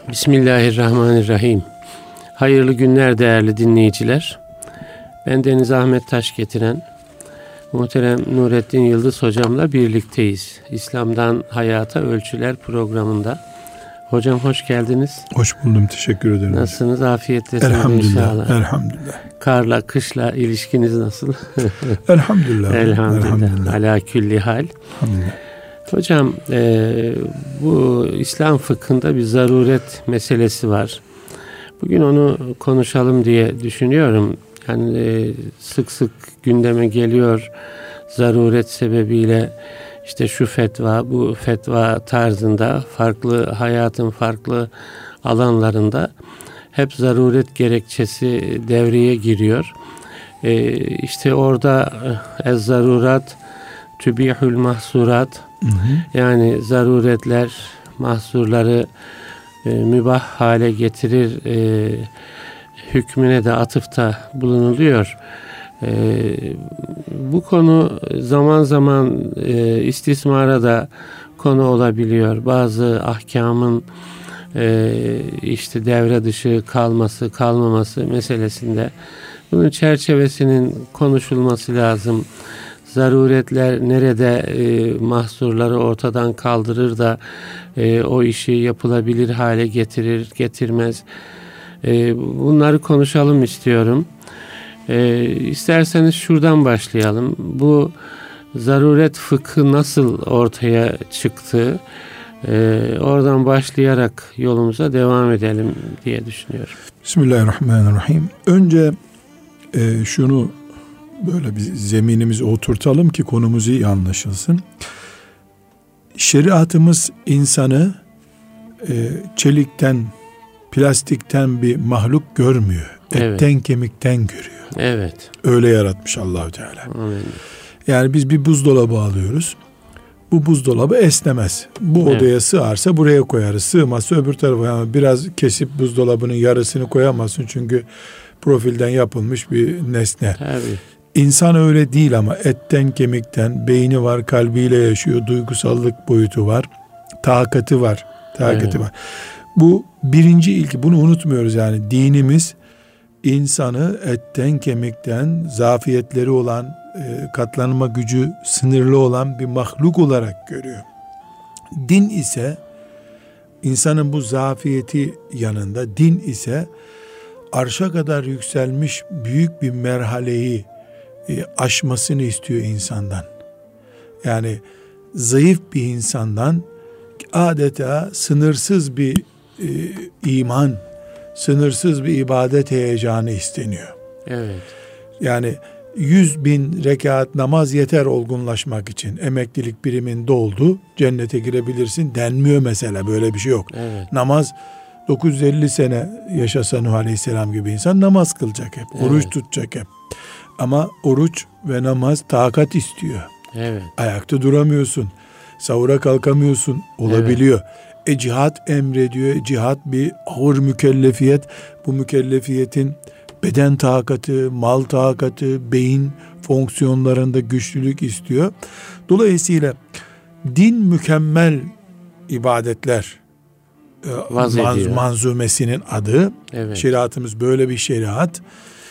Bismillahirrahmanirrahim. Hayırlı günler değerli dinleyiciler. Ben Deniz Ahmet Taş getiren muhterem Nurettin Yıldız hocamla birlikteyiz. İslam'dan Hayata Ölçüler programında. Hocam hoş geldiniz. Hoş buldum, teşekkür ederim. Nasılsınız? Afiyetlesiniz elhamdülillah, inşallah. elhamdülillah. Karla, kışla ilişkiniz nasıl? Elhamdülillah. Elhamdülillah. Ala külli hal. Elhamdülillah. Hocam bu İslam fıkhında bir zaruret meselesi var. Bugün onu konuşalım diye düşünüyorum. Yani sık sık gündeme geliyor zaruret sebebiyle işte şu fetva, bu fetva tarzında farklı hayatın farklı alanlarında hep zaruret gerekçesi devreye giriyor. İşte orada ez-zarurat tübihül mahsurat, yani zaruretler mahsurları mübah hale getirir hükmüne de atıfta bulunuluyor. Bu konu zaman zaman istismara da konu olabiliyor. Bazı ahkamın işte devre dışı kalması, kalmaması meselesinde bunun çerçevesinin konuşulması lazım. Zaruretler nerede mahsurları ortadan kaldırır da o işi yapılabilir hale getirir, getirmez. Bunları konuşalım istiyorum. İsterseniz şuradan başlayalım. Bu zaruret fıkhı nasıl ortaya çıktı? Oradan başlayarak yolumuza devam edelim diye düşünüyorum. Bismillahirrahmanirrahim. Önce şunu böyle bir zeminimizi oturtalım ki konumuz iyi anlaşılsın. Şeriatımız insanı çelikten, plastikten bir mahluk görmüyor. Evet. Etten kemikten görüyor. Evet. Öyle yaratmış Allah-u Teala. Amin. Yani biz bir buzdolabı alıyoruz. Bu buzdolabı esnemez. Bu Evet. odaya sığarsa buraya koyarız. Sığmazsa öbür tarafa. Yani biraz kesip buzdolabının yarısını koyamazsın. Çünkü profilden yapılmış bir nesne. Tabii. İnsan öyle değil ama etten kemikten, beyni var, kalbiyle yaşıyor, duygusallık boyutu var, takati var, Evet. var. Bu birinci ilki, bunu unutmuyoruz yani. Dinimiz insanı etten kemikten, zafiyetleri olan, katlanma gücü sınırlı olan bir mahluk olarak görüyor. Din ise insanın bu zafiyeti yanında, din ise arşa kadar yükselmiş büyük bir merhaleyi aşmasını istiyor insandan. Yani zayıf bir insandan adeta sınırsız bir iman, sınırsız bir ibadet heyecanı isteniyor. Evet. Yani 100.000 rekat namaz yeter olgunlaşmak için. Emeklilik primin doldu, cennete girebilirsin denmiyor mesela, böyle bir şey yok. Evet. Namaz 950 sene yaşasa Nuh Aleyhisselam gibi insan namaz kılacak hep, oruç Evet. tutacak hep. Ama oruç ve namaz takat istiyor. Evet. Ayakta duramıyorsun, sahura kalkamıyorsun, olabiliyor. Cihat emrediyor. Cihat bir ağır mükellefiyet. Bu mükellefiyetin beden takatı, mal takatı, beyin fonksiyonlarında güçlülük istiyor. Dolayısıyla din mükemmel ibadetler manzumesinin adı. Evet. Şeriatımız böyle bir şeriat.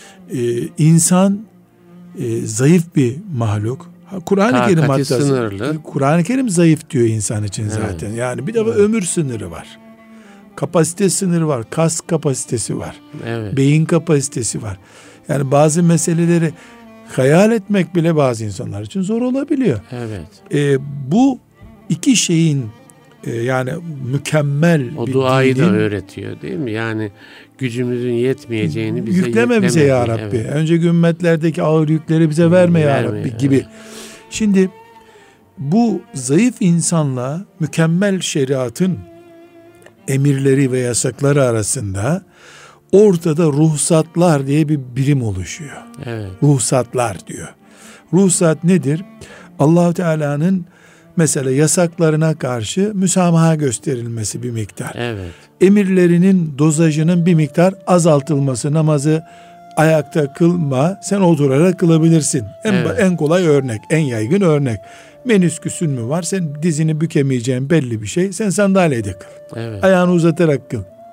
İnsan zayıf bir mahluk. Kur'an-ı Kerim hatta sınırlı. Kur'an-ı Kerim zayıf diyor insan için zaten. Evet. Yani bir de ömür sınırı var. Kapasite sınırı var. Kas kapasitesi var. Evet. Beyin kapasitesi var. Yani bazı meseleleri hayal etmek bile bazı insanlar için zor olabiliyor. Evet. Bu iki şeyin yani mükemmel O bir duayı da dinin, öğretiyor değil mi? Yani gücümüzün yetmeyeceğini bize yükleme bize ya Rabbi. Evet. Önceki ümmetlerdeki ağır yükleri bize verme ya Rabbi gibi. Evet. Şimdi bu zayıf insanla mükemmel şeriatın emirleri ve yasakları arasında ortada ruhsatlar diye bir birim oluşuyor. Evet. Ruhsatlar diyor. Ruhsat nedir? Allah-u Teala'nın mesela yasaklarına karşı müsamaha gösterilmesi bir miktar. Evet. Emirlerinin dozajının bir miktar azaltılması, namazı ayakta kılma, sen oturarak kılabilirsin. En kolay örnek, en yaygın örnek. Menisküsün mü var? Sen dizini bükemeyeceğin belli bir şey. Sen sandalyede kıl. Evet. Ayağını uzatarak kıl.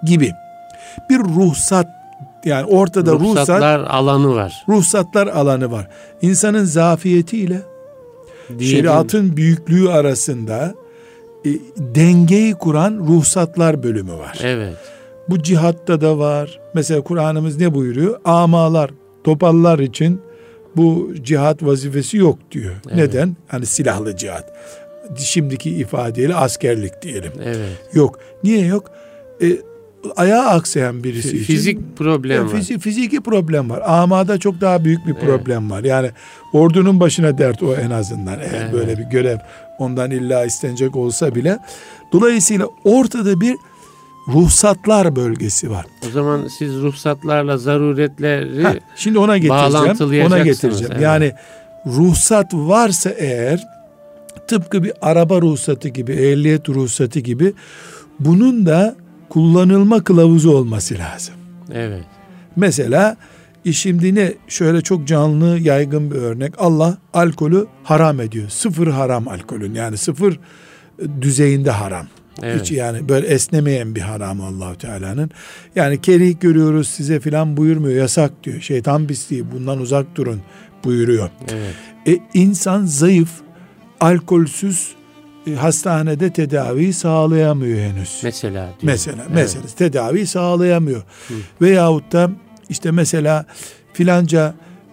gibi. Bir ruhsat, yani ortada ruhsatlar alanı var. Ruhsatlar alanı var. İnsanın zafiyetiyle şeriatın büyüklüğü arasında dengeyi kuran ruhsatlar bölümü var. Evet. Bu cihatta da var. Mesela Kur'an'ımız ne buyuruyor? Amalar, topallar için bu cihat vazifesi yok diyor. Evet. Neden? Hani silahlı cihat. Şimdiki ifadeyle askerlik diyelim. Evet. Yok. Niye yok? Ayağı aksayan birisi için. Fizik problem var. Fiziki problem var. Amada çok daha büyük bir problem var. Yani ordunun başına dert o en azından. Eğer böyle bir görev ondan illa istenecek olsa bile. Dolayısıyla ortada bir ruhsatlar bölgesi var. O zaman siz ruhsatlarla zaruretleri şimdi ona getireceğim. Ona getireceğim. Evet. Yani ruhsat varsa eğer, tıpkı bir araba ruhsatı gibi, ehliyet ruhsatı gibi, bunun da kullanılma kılavuzu olması lazım. Evet. Mesela şimdi ne, şöyle çok canlı yaygın bir örnek, Allah alkolü haram ediyor. Sıfır haram alkolün, yani sıfır düzeyinde haram. Evet. Hiç yani böyle esnemeyen bir haram Allah-u Teala'nın. Yani kerih görüyoruz size filan buyurmuyor, yasak diyor. Şeytan pisliği, bundan uzak durun buyuruyor. Evet. İnsan zayıf, alkolsüz hastanede tedavi sağlayamıyor henüz. Mesela tedavi sağlayamıyor. Veyahut da işte mesela filanca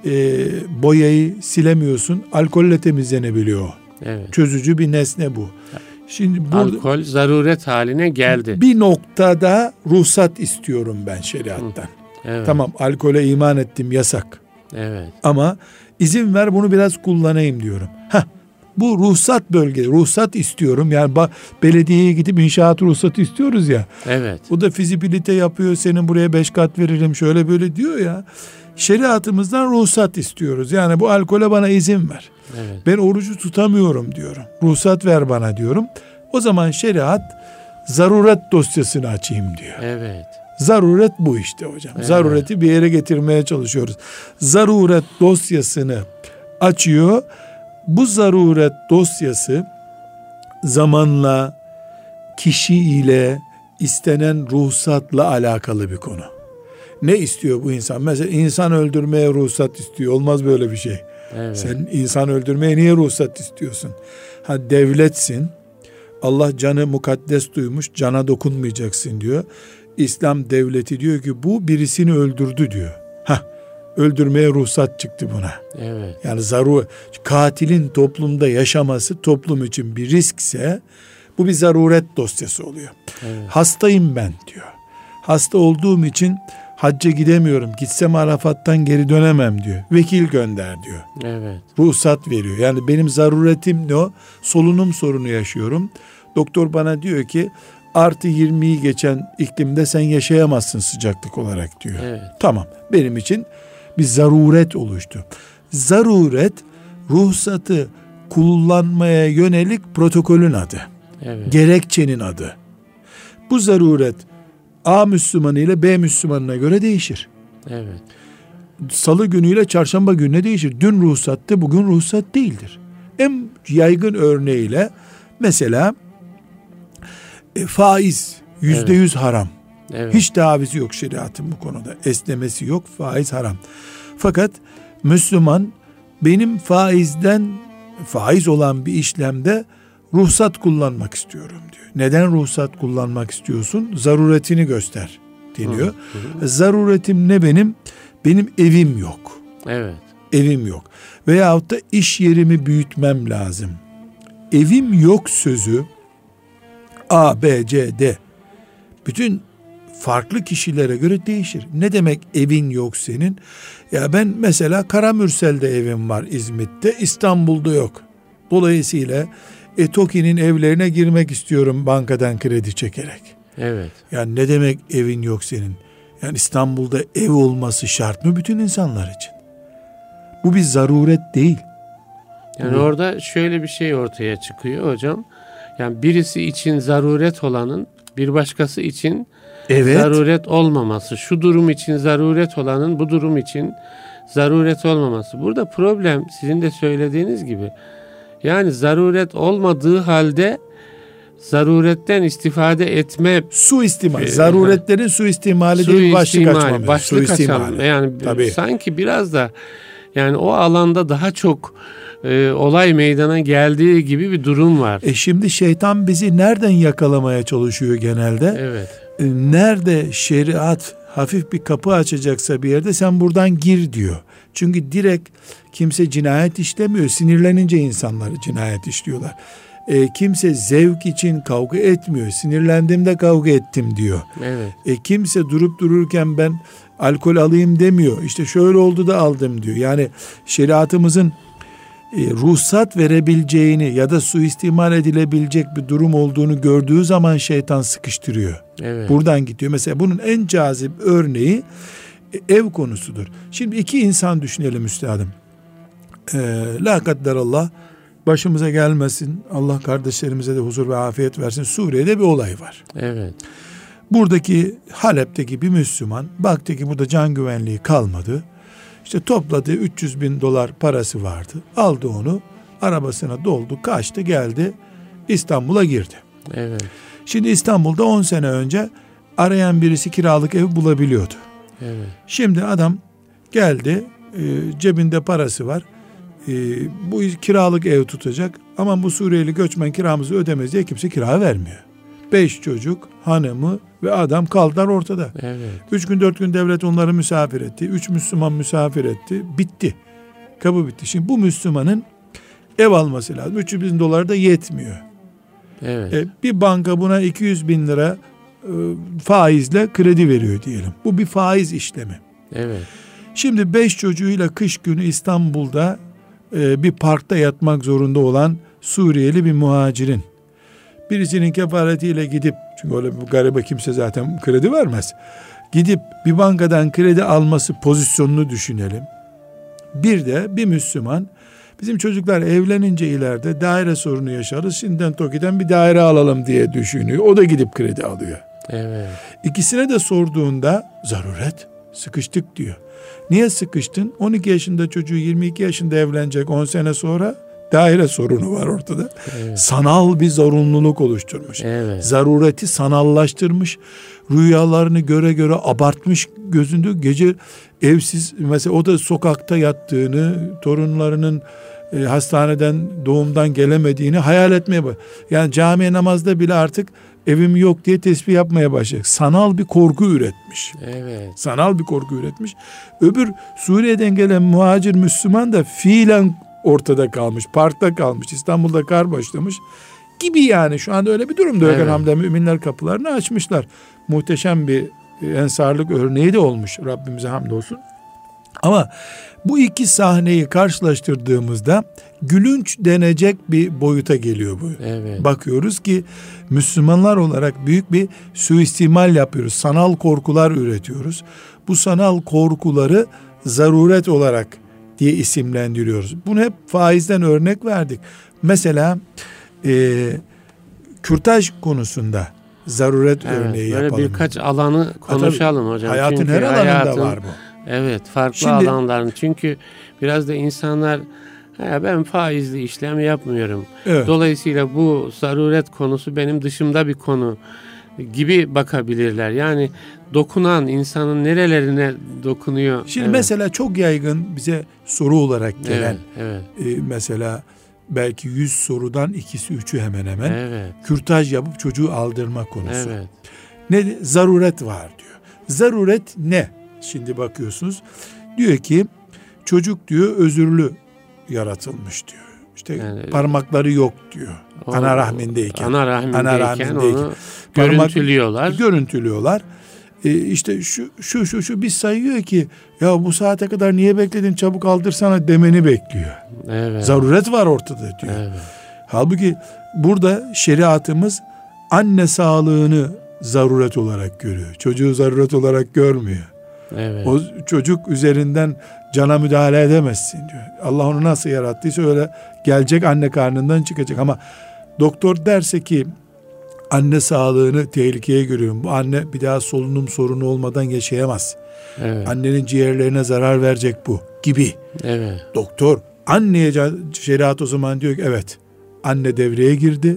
boyayı silemiyorsun, alkolle temizlenebiliyor. Evet. Çözücü bir nesne bu. Şimdi alkol zaruret haline geldi. Bir noktada ruhsat istiyorum ben şeriattan. Evet. Tamam, alkole iman ettim, yasak. Evet. Ama izin ver bunu biraz kullanayım diyorum. Bu ruhsat bölge, ruhsat istiyorum. Yani belediyeye gidip inşaat ruhsatı istiyoruz ya. Evet. O da fizibilite yapıyor. Senin buraya 5 kat veririm, şöyle böyle diyor ya. Şeriatımızdan ruhsat istiyoruz. Yani bu alkole bana izin ver. Evet. Ben orucu tutamıyorum diyorum. Ruhsat ver bana diyorum. O zaman şeriat zaruret dosyasını açayım diyor. Evet. Zaruret bu işte hocam. Evet. Zarureti bir yere getirmeye çalışıyoruz. Zaruret dosyasını açıyor. Bu zaruret dosyası zamanla, kişiyle, istenen ruhsatla alakalı bir konu. Ne istiyor bu insan? Mesela insan öldürmeye ruhsat istiyor. Olmaz böyle bir şey. Evet. Sen insan öldürmeye niye ruhsat istiyorsun? Devletsin. Allah canı mukaddes duymuş. Cana dokunmayacaksın diyor. İslam devleti diyor ki bu birisini öldürdü diyor. Öldürmeye ruhsat çıktı buna. Evet. Yani katilin toplumda yaşaması toplum için bir riskse bu bir zaruret dosyası oluyor. Evet. Hastayım ben diyor. Hasta olduğum için hacca gidemiyorum. Gitsem Arafat'tan geri dönemem diyor. Vekil gönder diyor. Evet. Ruhsat veriyor. Yani benim zaruretim ne o? Solunum sorunu yaşıyorum. Doktor bana diyor ki artı 20'yi geçen iklimde sen yaşayamazsın sıcaklık olarak diyor. Evet. Tamam. Benim için bir zaruret oluştu. Zaruret ruhsatı kullanmaya yönelik protokolün adı. Evet. Gerekçenin adı. Bu zaruret A Müslümanı ile B Müslümanına göre değişir. Evet. Salı günüyle çarşamba gününe değişir. Dün ruhsattı, bugün ruhsat değildir. En yaygın örneğiyle mesela faiz %100 haram. Evet. Hiç tavizi yok şeriatın bu konuda. Esnemesi yok, faiz haram. Fakat Müslüman benim faiz olan bir işlemde ruhsat kullanmak istiyorum diyor. Neden ruhsat kullanmak istiyorsun? Zaruretini göster deniyor. Zaruretim ne benim? Benim evim yok. Evet. Evim yok. Veyahut da iş yerimi büyütmem lazım. Evim yok sözü A, B, C, D bütün farklı kişilere göre değişir. Ne demek evin yok senin? Ya ben mesela Karamürsel'de evim var İzmit'te, İstanbul'da yok. Dolayısıyla TOKİ'nin evlerine girmek istiyorum bankadan kredi çekerek. Evet. Yani ne demek evin yok senin? Yani İstanbul'da ev olması şart mı bütün insanlar için? Bu bir zaruret değil. Yani orada şöyle bir şey ortaya çıkıyor hocam. Yani birisi için zaruret olanın bir başkası için zaruret olmaması. Şu durum için zaruret olanın bu durum için zaruret olmaması. Burada problem sizin de söylediğiniz gibi. Yani zaruret olmadığı halde zaruretten istifade etme, suistimal, zaruretlerin suistimali değil, başlık açmamız. Başlık açalım. Yani tabii. Sanki biraz da yani o alanda daha çok olay meydana geldiği gibi bir durum var. Şimdi şeytan bizi nereden yakalamaya çalışıyor genelde? Evet. Nerede şeriat hafif bir kapı açacaksa bir yerde sen buradan gir diyor. Çünkü direkt kimse cinayet işlemiyor. Sinirlenince insanları cinayet işliyorlar. Kimse zevk için kavga etmiyor. Sinirlendiğimde kavga ettim diyor. Evet. Kimse durup dururken ben alkol alayım demiyor. İşte şöyle oldu da aldım diyor. Yani şeriatımızın ruhsat verebileceğini ya da suistimal edilebilecek bir durum olduğunu gördüğü zaman şeytan sıkıştırıyor. Evet. Buradan gidiyor. Mesela bunun en cazip örneği ev konusudur. Şimdi iki insan düşünelim üstadım. La kadderallah, başımıza gelmesin, Allah kardeşlerimize de huzur ve afiyet versin. Suriye'de bir olay var. Evet. Buradaki Halep'teki bir Müslüman baktı ki burada can güvenliği kalmadı. İşte topladığı 300 bin dolar parası vardı. Aldı onu, arabasına doldu, kaçtı, geldi, İstanbul'a girdi. Evet. Şimdi İstanbul'da 10 sene önce arayan birisi kiralık ev bulabiliyordu. Evet. Şimdi adam geldi, cebinde parası var. Bu kiralık ev tutacak ama bu Suriyeli göçmen kiramızı ödemez diye kimse kira vermiyor. 5 çocuk, hanımı ve adam kaldılar ortada. Evet. 3 gün 4 gün devlet onları misafir etti. 3 Müslüman misafir etti. Bitti. Kapı bitti. Şimdi bu Müslümanın ev alması lazım. 300 bin dolar da yetmiyor. Evet. Bir banka buna 200 bin lira faizle kredi veriyor diyelim. Bu bir faiz işlemi. Evet. Şimdi 5 çocuğuyla kış günü İstanbul'da bir parkta yatmak zorunda olan Suriyeli bir muhacirin birisinin kefaretiyle gidip, çünkü öyle bir garibe kimse zaten kredi vermez, gidip bir bankadan kredi alması pozisyonunu düşünelim. Bir de bir Müslüman, bizim çocuklar evlenince ileride daire sorunu yaşarız, şimdiden TOKİ'den bir daire alalım diye düşünüyor. O da gidip kredi alıyor. Evet. İkisine de sorduğunda zaruret, sıkıştık diyor. Niye sıkıştın? 12 yaşında çocuğu 22 yaşında evlenecek, 10 sene sonra daire sorunu var ortada. Evet. Sanal bir zorunluluk oluşturmuş. Evet. Zarureti sanallaştırmış. Rüyalarını göre göre abartmış gözünde. Gece evsiz, mesela o da sokakta yattığını, torunlarının hastaneden, doğumdan gelemediğini hayal etmeye başlıyor. Yani camiye namazda bile artık evim yok diye tesbih yapmaya başlayacak. Sanal bir korku üretmiş. Evet. Sanal bir korku üretmiş. Öbür Suriye'den gelen muhacir Müslüman da fiilen ortada kalmış, parkta kalmış, İstanbul'da kar başlamış gibi yani. Şu anda öyle bir durumda. Evet. Elhamdülillah müminler kapılarını açmışlar. Muhteşem bir ensarlık örneği de olmuş. Rabbimize hamdolsun. Ama bu iki sahneyi karşılaştırdığımızda gülünç denecek bir boyuta geliyor bu. Evet. Bakıyoruz ki Müslümanlar olarak büyük bir suistimal yapıyoruz. Sanal korkular üretiyoruz. Bu sanal korkuları zaruret olarak diye isimlendiriyoruz. Bunu hep faizden örnek verdik. Mesela kürtaj konusunda zaruret örneği yapalım. Böyle birkaç alanı konuşalım hocam. Hayatın çünkü her alanında var bu. Evet, farklı Şimdi, alanların. Çünkü biraz da insanlar ben faizli işlem yapmıyorum. Evet. Dolayısıyla bu zaruret konusu benim dışımda bir konu gibi bakabilirler. Yani dokunan, insanın nerelerine dokunuyor. Şimdi mesela çok yaygın bize soru olarak gelen, evet. Mesela belki 100 sorudan ikisi üçü hemen hemen Evet. kürtaj yapıp çocuğu aldırma konusu. Evet. Ne? Zaruret var diyor. Zaruret ne? Şimdi bakıyorsunuz, diyor ki çocuk diyor özürlü yaratılmış diyor. İşte yani, parmakları yok diyor. Ana rahmindeyken. Ana rahmindeyken onu görüntülüyorlar. Görüntülüyorlar. İşte şu bir sayıyor ki ya bu saate kadar niye bekledin, çabuk aldırsana demeni bekliyor. Evet. Zaruret var ortada diyor. Evet. Halbuki burada şeriatımız anne sağlığını zaruret olarak görüyor. Çocuğu zaruret olarak görmüyor. Evet. O çocuk üzerinden cana müdahale edemezsin diyor. Allah onu nasıl yarattıysa öyle gelecek, anne karnından çıkacak. Ama doktor derse ki anne sağlığını tehlikeye görüyorum, bu anne bir daha solunum sorunu olmadan yaşayamaz. Evet. Annenin ciğerlerine zarar verecek bu gibi. Evet. Doktor anneye, şeriat o zaman diyor ki evet, anne devreye girdi.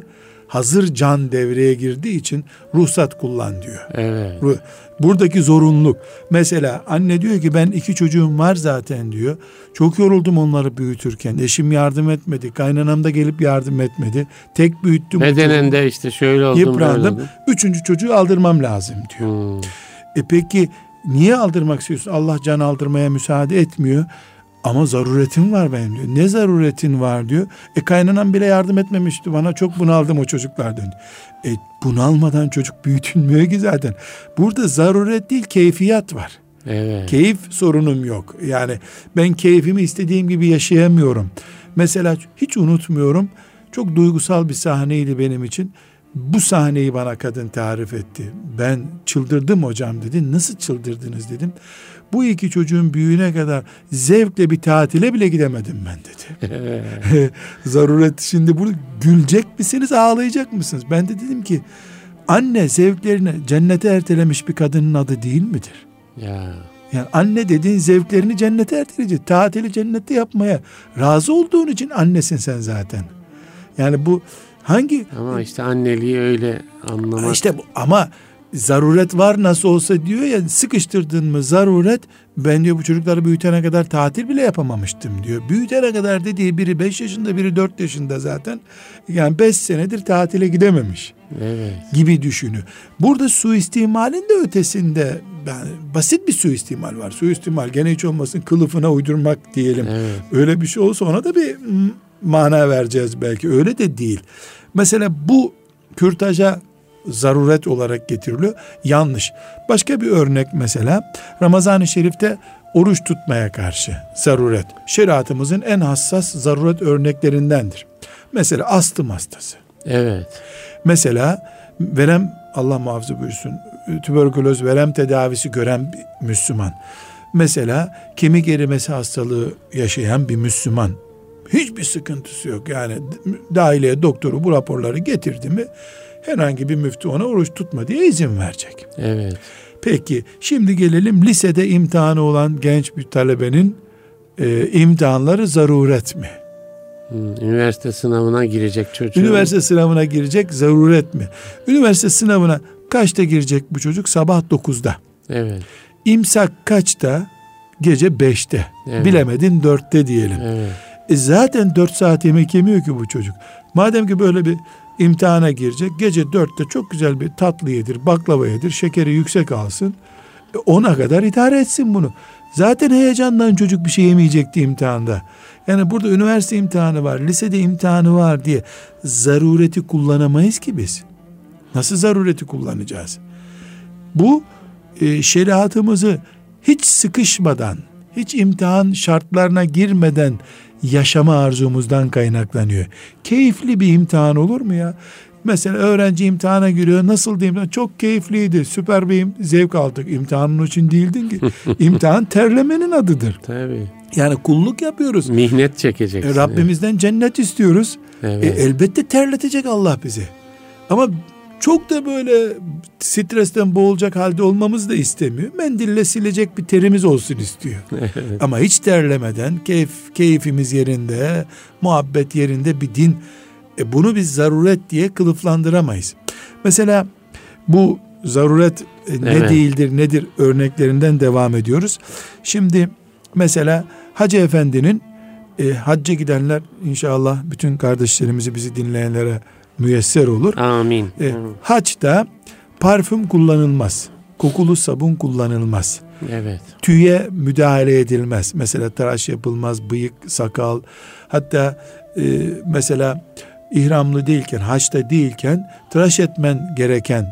hazır can devreye girdiği için ruhsat kullan diyor. Evet. Buradaki zorunluluk. Mesela anne diyor ki ben 2 çocuğum var zaten diyor. Çok yoruldum onları büyütürken. Eşim yardım etmedi. Kaynanam da gelip yardım etmedi. Tek büyüttüm. Bedenen de işte şöyle oldum. Yıprandım. 3. çocuğu aldırmam lazım diyor. Peki niye aldırmak istiyorsun? Allah can aldırmaya müsaade etmiyor. Ama zaruretim var benim diyor. Ne zaruretin var diyor. Kaynanam bile yardım etmemişti bana. Çok bunaldım o çocuklardan. Bunalmadan çocuk büyütülmüyor ki zaten. Burada zaruret değil, keyfiyat var. Evet. Keyif sorunum yok. Yani ben keyfimi istediğim gibi yaşayamıyorum. Mesela hiç unutmuyorum. Çok duygusal bir sahneydi benim için. Bu sahneyi bana kadın tarif etti. Ben çıldırdım hocam dedi. Nasıl çıldırdınız dedim. Bu 2 çocuğun büyüğüne kadar zevkle bir tatile bile gidemedim ben dedi. Zaruret, şimdi burada gülecek misiniz, ağlayacak mısınız? Ben de dedim ki anne zevklerini cennete ertelemiş bir kadının adı değil midir? Ya. Yani anne dediğin zevklerini cennete erteleyecek. Tatili cennette yapmaya razı olduğun için annesin sen zaten. Yani bu hangi... Ama işte anneliği öyle anlamak. İşte bu, ama zaruret var nasıl olsa diyor ya, sıkıştırdın mı zaruret, ben diyor bu çocukları büyütene kadar tatil bile yapamamıştım diyor. Büyütene kadar dediği biri 5 yaşında biri 4 yaşında zaten. Yani 5 senedir tatile gidememiş. Evet. Gibi düşünüyor. Burada suistimalin de ötesinde basit bir suistimal var. Suistimal gene hiç olmasın kılıfına uydurmak diyelim. Evet. Öyle bir şey olsa ona da bir mana vereceğiz belki. Öyle de değil. Mesela bu kürtaja zaruret olarak getiriliyor. Yanlış. Başka bir örnek mesela Ramazan-ı Şerif'te oruç tutmaya karşı zaruret. Şeriatımızın en hassas zaruret örneklerindendir. Mesela astım hastası. Evet. Mesela verem, Allah muhafaza buyursun, tüberküloz verem tedavisi gören bir Müslüman. Mesela kemik erimesi hastalığı yaşayan bir Müslüman. Hiçbir sıkıntısı yok. Yani dahiliye doktoru bu raporları getirdi mi herhangi bir müftü ona oruç tutma diye izin verecek. Evet. Peki şimdi gelelim lisede imtihanı olan genç bir talebenin imtihanları zaruret mi? Üniversite sınavına girecek çocuğu. Üniversite sınavına girecek, zaruret mi? Üniversite sınavına kaçta girecek bu çocuk? Sabah 9'da. Evet. İmsak kaçta? Gece 5'te. Evet. Bilemedin 4'te diyelim. Evet. Zaten 4 saat yemek yemiyor ki bu çocuk. Madem ki böyle bir imtihana girecek, gece 4'te çok güzel bir tatlı yedir, baklava yedir, şekeri yüksek alsın. 10'a kadar idare etsin bunu. Zaten heyecandan çocuk bir şey yemeyecekti imtihanda. Yani burada üniversite imtihanı var, lisede imtihanı var diye zarureti kullanamayız ki biz. Nasıl zarureti kullanacağız? Bu şeriatımızı hiç sıkışmadan, hiç imtihan şartlarına girmeden yaşama arzumuzdan kaynaklanıyor. Keyifli bir imtihan olur mu ya? Mesela öğrenci imtihana giriyor. Nasıl diyeyim? Çok keyifliydi. Süper bir zevk aldık. İmtihanın için değildin ki. İmtihan terlemenin adıdır. Tabii. Yani kulluk yapıyoruz. Mihnet çekeceksin. Rabbimizden cennet istiyoruz. Evet. Elbette terletecek Allah bizi. Ama çok da böyle stresten boğulacak halde olmamızı da istemiyor. Mendille silecek bir terimiz olsun istiyor. Evet. Ama hiç terlemeden keyfimiz yerinde, muhabbet yerinde bir din. Bunu biz zaruret diye kılıflandıramayız. Mesela bu zaruret ne Evet. değildir, nedir örneklerinden devam ediyoruz. Şimdi mesela Hacı Efendi'nin hacca gidenler, inşallah bütün kardeşlerimizi, bizi dinleyenlere müyesser olur. Amin. Haçta parfüm kullanılmaz. Kokulu sabun kullanılmaz. Evet. Tüye müdahale edilmez. Mesela tıraş yapılmaz, bıyık, sakal. Hatta mesela ihramlı değilken, haçta değilken tıraş etmen gereken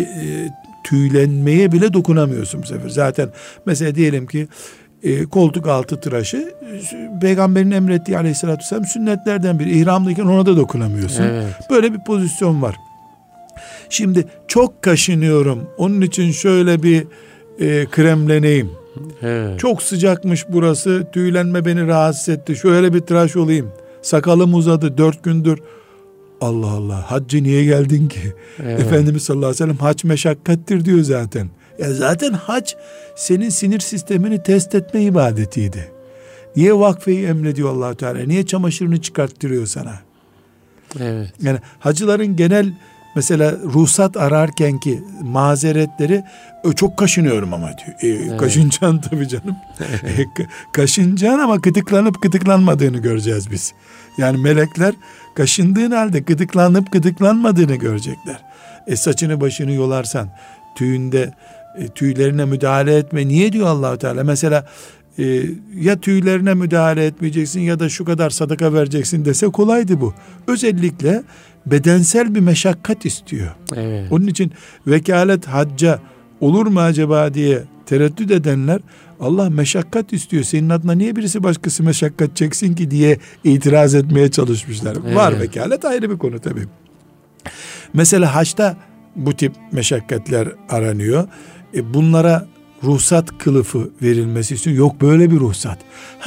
tüylenmeye bile dokunamıyorsun bu sefer. Zaten mesela diyelim ki koltuk altı tıraşı Peygamberin emrettiği aleyhissalatü vesselam sünnetlerden biri. İhramlıyken ona da dokunamıyorsun. Evet. Böyle bir pozisyon var. Şimdi çok kaşınıyorum, onun için şöyle bir kremleneyim. Evet. Çok sıcakmış burası, tüylenme beni rahatsız etti, şöyle bir tıraş olayım. Sakalım uzadı 4 gündür. Allah Allah, hacca niye geldin ki? Evet. Efendimiz sallallahu aleyhi ve sellem hac meşakkattir diyor zaten. Ya zaten hac senin sinir sistemini test etme ibadetiydi. Niye vakfeyi emrediyor Allah Teala? Niye çamaşırını çıkarttırıyor sana? Evet. Yani hacıların genel mesela ruhsat ararken ki mazeretleri çok kaşınıyorum ama diyor. Evet. Kaşınacaksın tabii canım. Kaşınacaksın ama gıdıklanıp gıdıklanmadığını göreceğiz biz. Yani melekler kaşındığın halde gıdıklanıp gıdıklanmadığını görecekler. Saçını başını yolarsan tüylerine müdahale etme. Niye diyor Allah-u Teala? Mesela ya tüylerine müdahale etmeyeceksin ya da şu kadar sadaka vereceksin dese kolaydı bu. Özellikle bedensel bir meşakkat istiyor. Evet. Onun için vekalet hacca olur mu acaba diye tereddüt edenler, Allah meşakkat istiyor, senin adına niye birisi başkası meşakkat çeksin ki diye itiraz etmeye çalışmışlar. Evet. Var vekalet, ayrı bir konu tabii. Mesela haçta bu tip meşakkatler aranıyor. Bunlara ruhsat kılıfı verilmesi istiyor. Yok böyle bir ruhsat.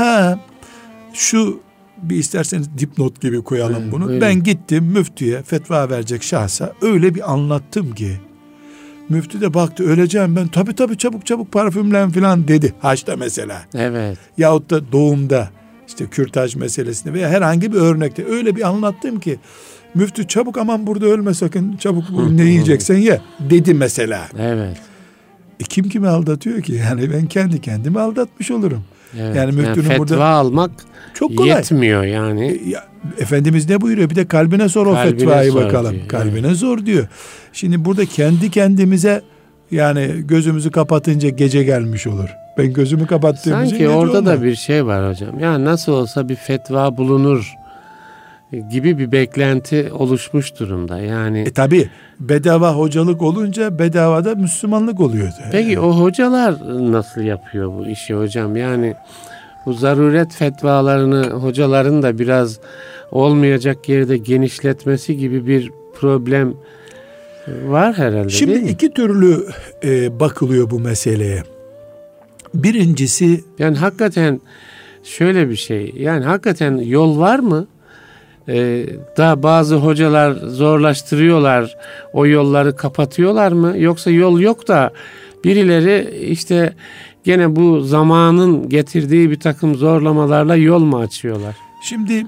Şu bir isterseniz dipnot gibi koyalım bunu. Buyurun. Ben gittim müftüye, fetva verecek şahsa öyle bir anlattım ki müftü de baktı, öleceğim ben, tabii çabuk parfümlen filan dedi haçta mesela. Evet. Yahut da doğumda işte kürtaj meselesinde veya herhangi bir örnekte öyle bir anlattım ki müftü çabuk, aman burada ölme sakın, çabuk ne yiyeceksen ye dedi mesela. Evet. Kim kimi aldatıyor ki? Yani ben kendi kendimi aldatmış olurum. Evet. Yani müftünün fetva burada almak çok kolay. yetmiyor yani. Efendimiz ne buyuruyor? Bir de kalbine sor o Kalbine fetvayı sor bakalım. diyor. Kalbine Evet. sor diyor. Şimdi burada kendi kendimize yani gözümüzü kapatınca gece gelmiş olur. Ben gözümü kapattığım için Sanki gece orada olmaz. da bir şey var hocam. Ya nasıl olsa bir fetva bulunur gibi bir beklenti oluşmuş durumda. Yani Tabi bedava hocalık olunca bedavada Müslümanlık oluyor. peki o hocalar nasıl yapıyor bu işi hocam? Yani bu zaruret fetvalarını hocaların da biraz olmayacak yerde genişletmesi gibi bir problem var herhalde. Şimdi değil mi? iki türlü bakılıyor bu meseleye. Birincisi, Yani hakikaten şöyle bir şey. Yani hakikaten yol var mı? Da bazı hocalar zorlaştırıyorlar. O yolları kapatıyorlar mı? Yoksa yol yok da birileri işte gene bu zamanın getirdiği bir takım zorlamalarla yol mu açıyorlar? şimdi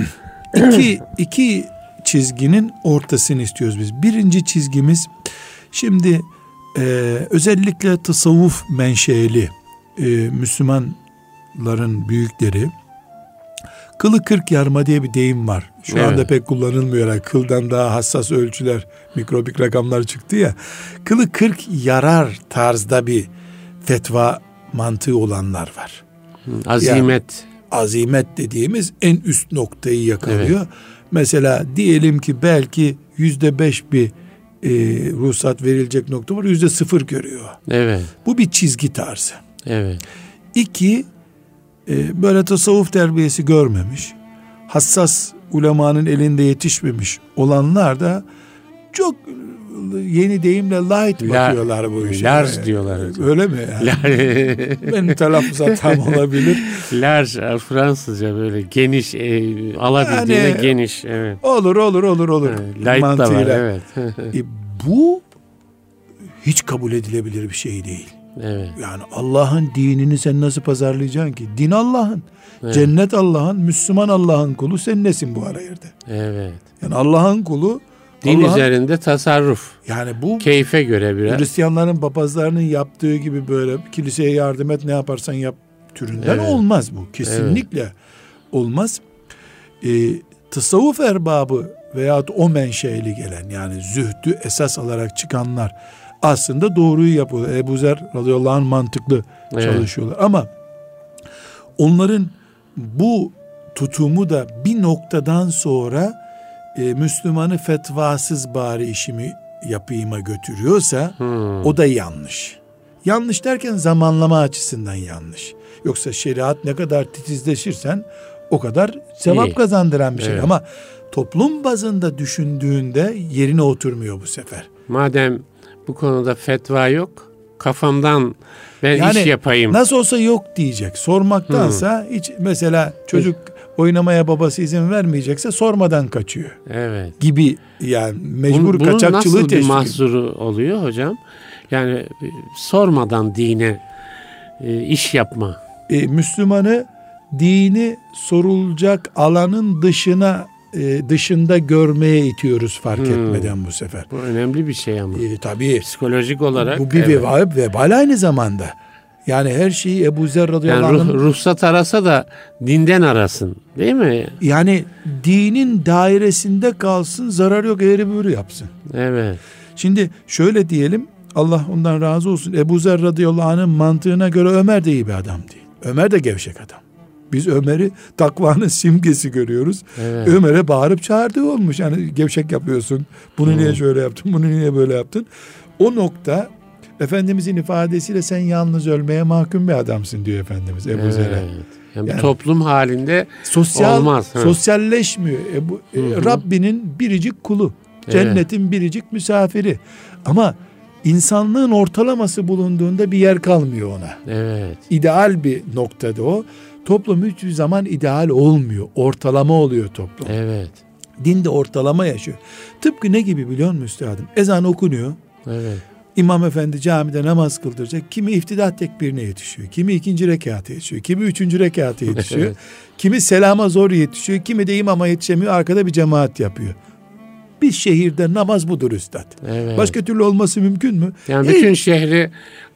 iki çizginin ortasını istiyoruz biz. Birinci çizgimiz, şimdi özellikle tasavvuf menşeli Müslümanların büyükleri, kılı kırk yarma diye bir deyim var. Şu anda pek kullanılmıyor. Yani kıldan daha hassas ölçüler, mikrobik rakamlar çıktı ya. Kılı kırk yarar tarzda bir fetva mantığı olanlar var. Azimet. Yani, azimet dediğimiz en üst noktayı yakalıyor. Evet. Mesela diyelim ki belki %5 bir ruhsat verilecek nokta var, %0 görüyor. Evet. Bu bir çizgi tarzı. Evet. İki, böyle tasavvuf terbiyesi görmemiş, hassas ulemanın elinde yetişmemiş olanlar da çok yeni deyimle light bakıyorlar bu işe. Large diyorlar. Öyle mi? Yani? Benim telaffuz hatam olabilir. Large, Fransızca böyle geniş, alabildiğine yani, geniş. Evet. Olur. Light da var, evet. Bu hiç kabul edilebilir bir şey değil. Evet. Yani Allah'ın dinini sen nasıl pazarlayacaksın ki? Din Allah'ın. Evet. Cennet Allah'ın, Müslüman Allah'ın kulu, sen nesin bu arayırdı? Evet. Yani Allah'ın kulu, din üzerinde tasarruf. Yani bu keyfe göre biraz. Hristiyanların, papazlarının yaptığı gibi böyle kiliseye yardım et, ne yaparsan yap türünden olmaz bu. Kesinlikle olmaz. Tasavvuf erbabı veyahut o menşeli gelen, yani zühdü esas alarak çıkanlar aslında doğruyu yapıyorlar. Ebu Zer radıyallahu anh mantıklı çalışıyorlar. Ama onların bu tutumu da bir noktadan sonra Müslümanı fetvasız bari işimi yapayıma götürüyorsa o da yanlış. Yanlış derken zamanlama açısından yanlış. Yoksa şeriat ne kadar titizleşirsen o kadar sevap kazandıran bir şey. Ama toplum bazında düşündüğünde yerine oturmuyor bu sefer. Madem bu konuda fetva yok, kafamdan ben iş yapayım. Nasıl olsa yok diyecek. Sormaktansa hiç, mesela çocuk oynamaya babası izin vermeyecekse sormadan kaçıyor. Evet. Gibi, yani mecbur kaçakçılığı teşvik. Bunun nasıl bir mahzuru oluyor hocam? Yani sormadan dine iş yapma. Müslümanı dini sorulacak alanın dışına dışında görmeye itiyoruz fark etmeden bu sefer. Bu önemli bir şey ama. Tabii. Psikolojik olarak. Bu bir vebal aynı zamanda. Yani her şeyi Ebu Zer radıyallahu anh'ın... Yani ruhsat arasa da dinden arasın. Değil mi? Yani dinin dairesinde kalsın, zarar yok, eğri büğrü yapsın. Evet. Şimdi şöyle diyelim, Allah ondan razı olsun. Ebu Zer radıyallahu anh'ın mantığına göre Ömer de iyi bir adam değil. Ömer de gevşek adam. Biz Ömer'i takvanın simgesi görüyoruz. Evet. Ömer'e bağırıp çağırdığı olmuş. Yani gevşek yapıyorsun. Bunu niye şöyle yaptın? Bunu niye böyle yaptın? O nokta Efendimizin ifadesiyle sen yalnız ölmeye mahkum bir adamsın diyor Efendimiz Ebu Zer'e. Yani toplum halinde olmaz. Sosyalleşmiyor. Rabbinin biricik kulu. Cennetin biricik misafiri. Ama insanlığın ortalaması bulunduğunda bir yer kalmıyor ona. Evet. İdeal bir noktada o. Toplum hiçbir zaman ideal olmuyor. Ortalama oluyor toplum. Evet. Din de ortalama yaşıyor. Tıpkı ne gibi biliyor musun üstadım? Ezan okunuyor. Evet. İmam efendi camide namaz kıldıracak. Kimi iftidat tekbirine yetişiyor. Kimi 2. rekata yetişiyor. Kimi 3. rekata yetişiyor. Evet. Kimi selama zor yetişiyor. Kimi de imama yetişemiyor. Arkada bir cemaat yapıyor. Bir şehirde namaz budur üstad. Evet. Başka türlü olması mümkün mü? Yani bütün şehri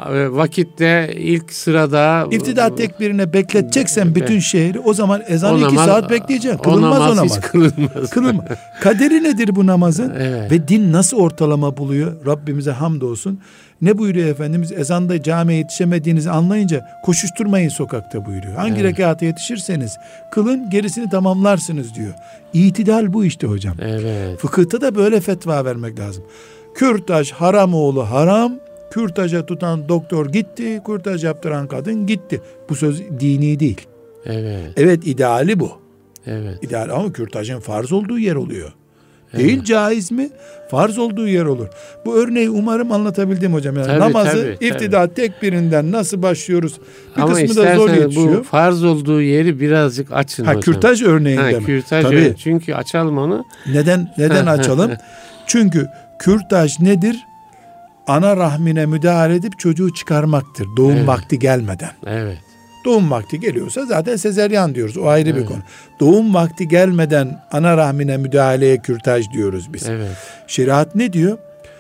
vakitte ilk sırada İftidat tekbirine bekleteceksen bütün şehri, o zaman ezanı 2 saat bekleyeceksin. Kılınmaz o namaz. Hiç kılınmaz. Kaderi nedir bu namazın? Evet. Ve din nasıl ortalama buluyor? Rabbimize hamdolsun. Ne buyuruyor Efendimiz? Ezanda camiye yetişemediğinizi anlayınca koşuşturmayın sokakta buyuruyor. Hangi rekata yetişirseniz kılın, gerisini tamamlarsınız diyor. İtidal bu işte hocam. Evet. Fıkıhta da böyle fetva vermek lazım. Kürtaj haram oğlu haram. Kürtaja tutan doktor gitti. Kürtaj yaptıran kadın gitti. Bu söz dini değil. Evet. Evet, ideali bu. Evet. İdeal ama kürtajın farz olduğu yer oluyor. Değil, caiz mi? Farz olduğu yer olur. Bu örneği umarım anlatabildim hocam. Yani namazı iftidat tekbirinden nasıl başlıyoruz? Bir ama kısmı da zor yetişiyor. Bu farz olduğu yeri birazcık açın hocam. Kürtaj örneğinde mi? Kürtaj Tabii. Çünkü açalım onu. Neden açalım? Çünkü kürtaj nedir? Ana rahmine müdahale edip çocuğu çıkarmaktır. Doğum vakti gelmeden. Evet. Doğum vakti geliyorsa zaten sezeryan diyoruz. O ayrı bir konu. Doğum vakti gelmeden ana rahmine müdahaleye kürtaj diyoruz biz. Evet. Şeriat ne diyor?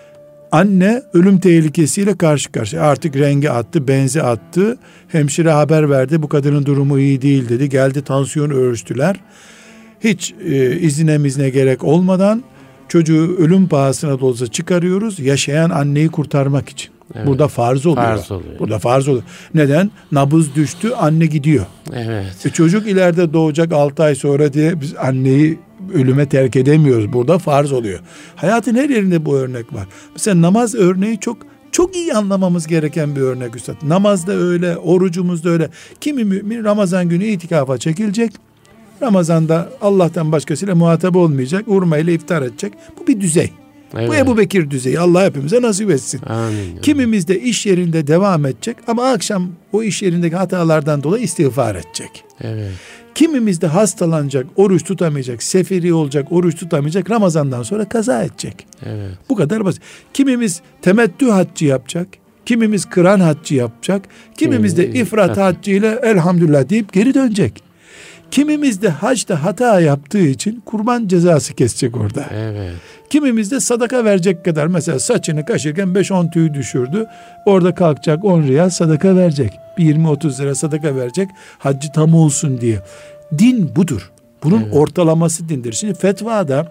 Anne ölüm tehlikesiyle karşı karşıya. Artık rengi attı, benzi attı. Hemşire haber verdi. Bu kadının durumu iyi değil dedi. Geldi, tansiyonu ölçtüler. Hiç izine gerek olmadan çocuğu ölüm pahasına da olsa çıkarıyoruz. Yaşayan anneyi kurtarmak için. Evet. Burada farz oluyor. Burada farz oluyor. Neden? Nabız düştü, anne gidiyor. Evet. Çocuk ileride doğacak 6 ay sonra diye biz anneyi ölüme terk edemiyoruz. Burada farz oluyor. Hayatın her yerinde bu örnek var. Mesela namaz örneği çok iyi anlamamız gereken bir örnek üstad. Namazda öyle, orucumuzda öyle. Kimi mümin Ramazan günü itikafa çekilecek. Ramazan'da Allah'tan başkasıyla muhatap olmayacak. Hurmayla iftar edecek. Bu bir düzey. Evet. Bu Ebu Bekir düzeyi. Allah hepimize nasip etsin. Amin. Kimimiz de iş yerinde devam edecek ama akşam o iş yerindeki hatalardan dolayı istiğfar edecek. Evet. Kimimiz de hastalanacak, oruç tutamayacak, seferi olacak, oruç tutamayacak, Ramazan'dan sonra kaza edecek. Evet. Bu kadar basit. Kimimiz temettü haccı yapacak, kimimiz kıran haccı yapacak, kimimiz de ifrat haccıyla elhamdülillah deyip geri dönecek. Kimimiz de haçta hata yaptığı için kurban cezası kesecek orada. Evet. Kimimiz de sadaka verecek kadar, mesela saçını kaşırken 5-10 tüy düşürdü. Orada kalkacak 10 riyal sadaka verecek. Bir 20-30 lira sadaka verecek. Haccı tam olsun diye. Din budur. Bunun ortalaması dindir. Şimdi fetvada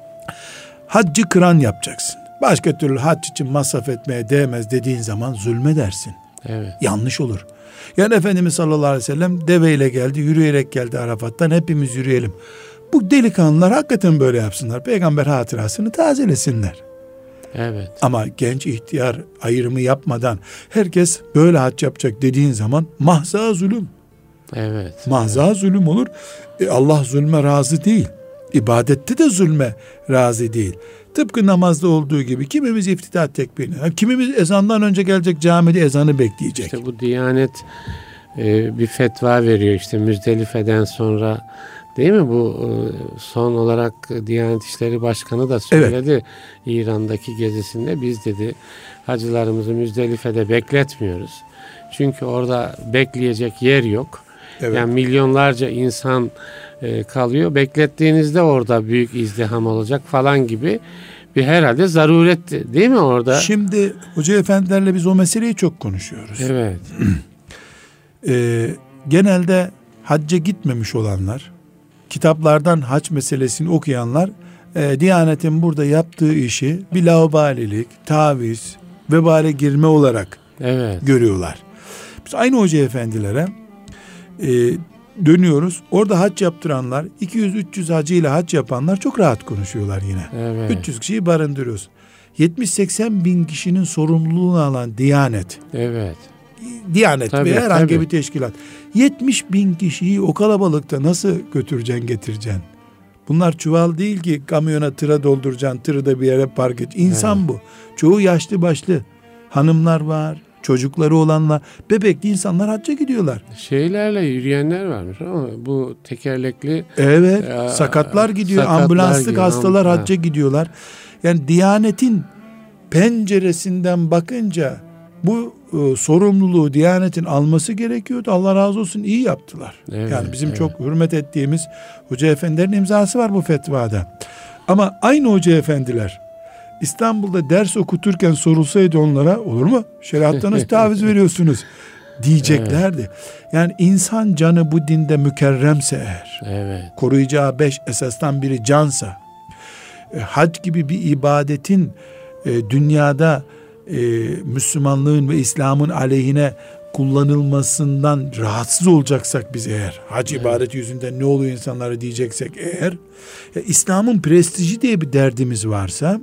haccı kıran yapacaksın. Başka türlü hac için masraf etmeye değmez dediğin zaman zulmedersin. Evet. Yanlış olur. Yani Efendimiz sallallahu aleyhi ve sellem deveyle geldi, yürüyerek geldi Arafat'tan, hepimiz yürüyelim. Bu delikanlılar hakikaten böyle yapsınlar. Peygamber hatırasını tazelesinler. Evet. Ama genç ihtiyar ayrımı yapmadan herkes böyle hac yapacak dediğin zaman mahza zulüm. Evet. Mahza zulüm olur. Allah zulme razı değil. İbadette de zulme razı değil. Tıpkı namazda olduğu gibi kimimiz iftidat tekbirini, kimimiz ezandan önce gelecek, camide ezanı bekleyecek. İşte bu Diyanet bir fetva veriyor işte Müzdelife'den sonra, değil mi? Bu son olarak Diyanet İşleri Başkanı da söyledi. Evet. İran'daki gezisinde biz dedi hacılarımızı Müzdelife'de bekletmiyoruz. Çünkü orada bekleyecek yer yok. Evet. Yani milyonlarca insan kalıyor. Beklettiğinizde orada büyük izdiham olacak falan gibi bir herhalde zaruret değil mi orada? Şimdi hoca efendilerle biz o meseleyi çok konuşuyoruz. Evet. Genelde hacca gitmemiş olanlar, kitaplardan hac meselesini okuyanlar, Diyanet'in burada yaptığı işi bir laubalilik, taviz, vebale girme olarak görüyorlar. Biz aynı hoca efendilere dönüyoruz. Orada hac yaptıranlar, 200-300 hacıyla hac yapanlar çok rahat konuşuyorlar yine. Evet. 300 kişiyi barındırıyoruz. 70-80 bin kişinin sorumluluğunu alan Diyanet. Evet. Diyanet Tabii, veya herhangi tabii. bir teşkilat. 70 bin kişiyi o kalabalıkta nasıl götüreceksin, getireceksin? Bunlar çuval değil ki kamyona, tıra dolduracaksın, tırı da bir yere park et. İnsan bu. Çoğu yaşlı başlı. Hanımlar var, çocukları olanlar, bebekli insanlar hacca gidiyorlar. Şeylerle yürüyenler varmış ama bu tekerlekli. Evet, sakatlar gidiyor, sakatlar ambulanslık gidiyor, hastalar hacca gidiyorlar. Yani Diyanet'in penceresinden bakınca bu sorumluluğu Diyanet'in alması gerekiyordu. Allah razı olsun, iyi yaptılar. Evet, yani bizim çok hürmet ettiğimiz hoca efendilerin imzası var bu fetvada. Ama aynı hoca efendiler İstanbul'da ders okuturken sorulsaydı onlara, olur mu? Şeriattan nasıl taviz veriyorsunuz diyeceklerdi. Yani insan canı bu dinde mükerremse eğer, koruyacağı 5 esastan biri cansa, hac gibi bir ibadetin dünyada Müslümanlığın ve İslam'ın aleyhine kullanılmasından rahatsız olacaksak biz eğer, hac ibadeti yüzünden ne oluyor insanlara diyeceksek eğer, İslam'ın prestiji diye bir derdimiz varsa,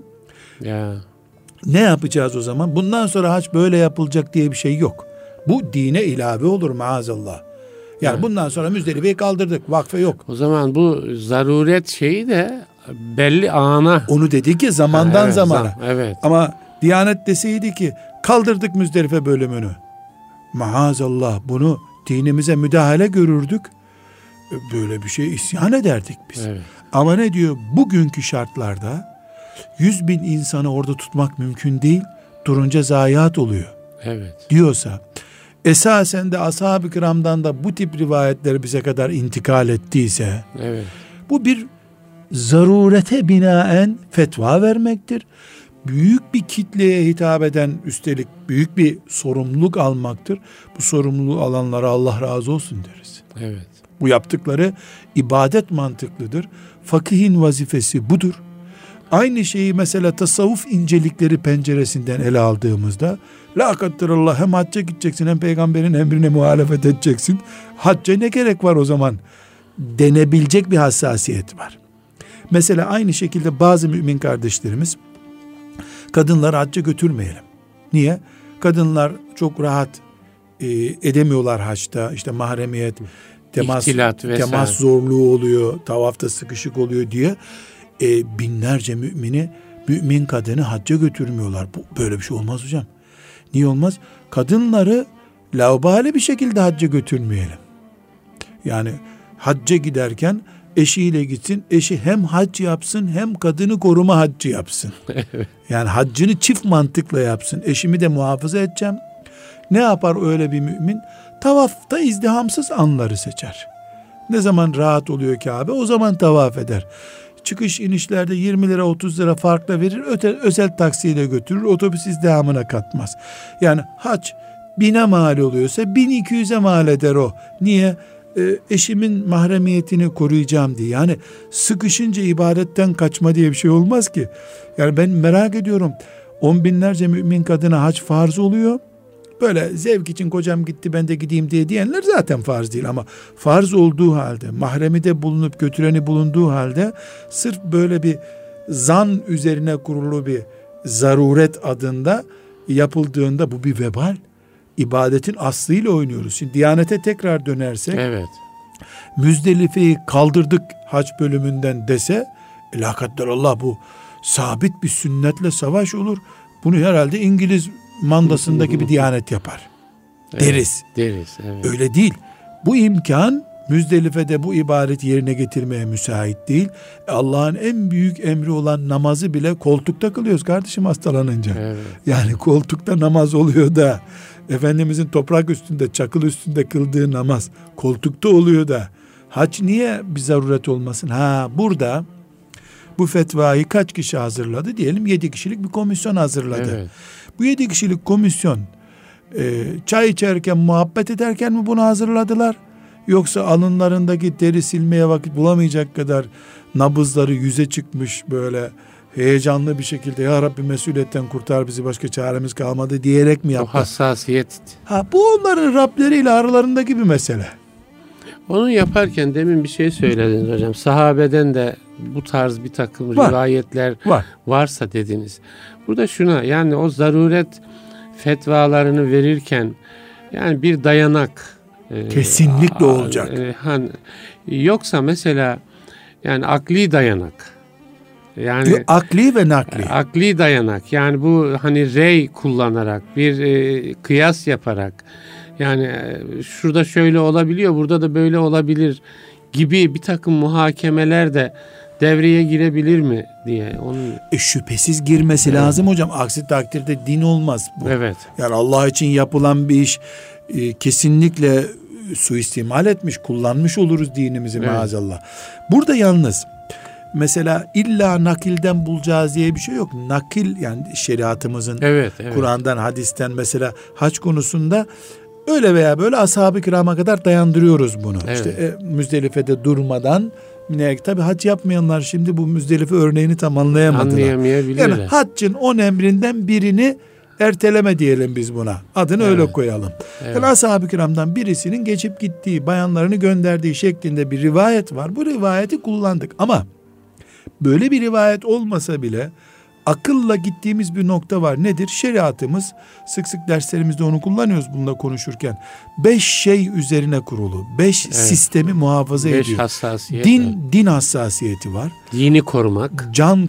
ne yapacağız o zaman? Bundan sonra hac böyle yapılacak diye bir şey yok. Bu dine ilave olur maazallah. Yani bundan sonra Müzdelife'yi kaldırdık, vakfe yok. O zaman bu zaruret şeyi de belli ana. Onu dedi ki zamandan zamana. Evet. Ama Diyanet deseydi ki kaldırdık Müzdelife bölümünü, maazallah bunu dinimize müdahale görürdük. Böyle bir şey isyan ederdik biz. Evet. Ama ne diyor? Bugünkü şartlarda 100 bin insanı orada tutmak mümkün değil. Durunca zayiat oluyor. Evet. Diyorsa, esasen de ashab-ı kiramdan da bu tip rivayetler bize kadar intikal ettiyse, bu bir zarurete binaen fetva vermektir. Büyük bir kitleye hitap eden, üstelik büyük bir sorumluluk almaktır. Bu sorumluluğu alanlara Allah razı olsun deriz. Evet. Bu yaptıkları ibadet mantıklıdır. Fakihin vazifesi budur. Aynı şeyi mesela tasavvuf incelikleri penceresinden ele aldığımızda, la kadderallah, hem hacca gideceksin hem peygamberin emrine muhalefet edeceksin. Hacca ne gerek var o zaman denebilecek bir hassasiyet var. Mesela aynı şekilde bazı mümin kardeşlerimiz, kadınları hacca götürmeyelim. Niye? Kadınlar çok rahat edemiyorlar haçta. İşte mahremiyet, temas zorluğu oluyor, tavafta sıkışık oluyor diye binlerce mümin kadını hacca götürmüyorlar. Böyle bir şey olmaz hocam. Niye olmaz? Kadınları laubali bir şekilde hacca götürmeyelim. Yani hacca giderken eşiyle gitsin, eşi hem hac yapsın hem kadını koruma haccı yapsın. Yani haccını çift mantıkla yapsın. Eşimi de muhafaza edeceğim. Ne yapar öyle bir mümin? Tavafta izdihamsız anları seçer. Ne zaman rahat oluyor Kabe, o zaman tavaf eder. Çıkış inişlerde 20 lira 30 lira farkla verir, özel taksiyle götürür, otobüs izdihamına katmaz. Yani hac 1000'e mal oluyorsa 1200'e mal eder o. Niye? Eşimin mahremiyetini koruyacağım diye. Yani sıkışınca ibadetten kaçma diye bir şey olmaz ki. Yani ben merak ediyorum, 10 binlerce mümin kadına hac farz oluyor. Böyle zevk için kocam gitti ben de gideyim diyenler zaten farz değil, ama farz olduğu halde, mahremi de bulunup götüreni bulunduğu halde, sırf böyle bir zan üzerine kurulu bir zaruret adında yapıldığında bu bir vebal. İbadetin aslıyla oynuyoruz. Şimdi Diyanete tekrar dönersek, Müzdelife'yi kaldırdık hac bölümünden dese, la kadderallah, bu sabit bir sünnetle savaş olur. Bunu herhalde İngiliz mandasındaki bir Diyanet yapar. Deriz. Öyle değil. Bu imkan Müzdelife'de bu ibadeti yerine getirmeye müsait değil. Allah'ın en büyük emri olan namazı bile koltukta kılıyoruz kardeşim hastalanınca. Yani koltukta namaz oluyor da Efendimizin toprak üstünde, çakıl üstünde kıldığı namaz koltukta oluyor da hac niye bir zaruret olmasın? Burada bu fetvayı kaç kişi hazırladı? Diyelim 7 kişilik bir komisyon hazırladı. Evet. Bu 7 kişilik komisyon çay içerken, muhabbet ederken mi bunu hazırladılar? Yoksa alınlarındaki deri silmeye vakit bulamayacak kadar nabızları yüze çıkmış, böyle heyecanlı bir şekilde ya Rabbi mesuliyetten kurtar bizi, başka çaremiz kalmadı diyerek mi yaptı? O hassasiyet. Bu onların Rableriyle aralarındaki bir mesele. Onu yaparken demin bir şey söylediniz hocam. Sahabeden de bu tarz bir takım rivayetler varsa dediniz. Burada şuna, yani o zaruret fetvalarını verirken yani bir dayanak kesinlikle olacak. Yoksa mesela yani akli dayanak. Yani akli ve nakli. Akli dayanak. Yani bu hani rey kullanarak, bir kıyas yaparak, yani şurada şöyle olabiliyor, burada da böyle olabilir gibi bir takım muhakemeler de devreye girebilir mi diye. Şüphesiz girmesi lazım hocam. Aksi takdirde din olmaz bu. Evet. Yani Allah için yapılan bir iş kesinlikle suistimal etmiş, kullanmış oluruz dinimizi maazallah. Burada yalnız mesela illa nakilden bulacağız diye bir şey yok. Nakil yani şeriatımızın Kur'an'dan, hadisten mesela hac konusunda öyle veya böyle ashab-ı kirama kadar dayandırıyoruz bunu. Evet. İşte Müzdelife'de durmadan tabi hac yapmayanlar şimdi bu Müzdelife örneğini tam anlayamadılar. Anlayamayabilirler. Yani haccın 10 emrinden birini erteleme diyelim biz buna. Adını öyle koyalım. Evet. Yani ashab-ı kiramdan birisinin geçip gittiği, bayanlarını gönderdiği şeklinde bir rivayet var. Bu rivayeti kullandık ama böyle bir rivayet olmasa bile akılla gittiğimiz bir nokta var. Nedir? Şeriatımız, sık sık derslerimizde onu kullanıyoruz bununla konuşurken. 5 şey üzerine kurulu. 5 sistemi muhafaza ediyor. 5 hassasiyet. Din hassasiyeti var. Dini korumak. Can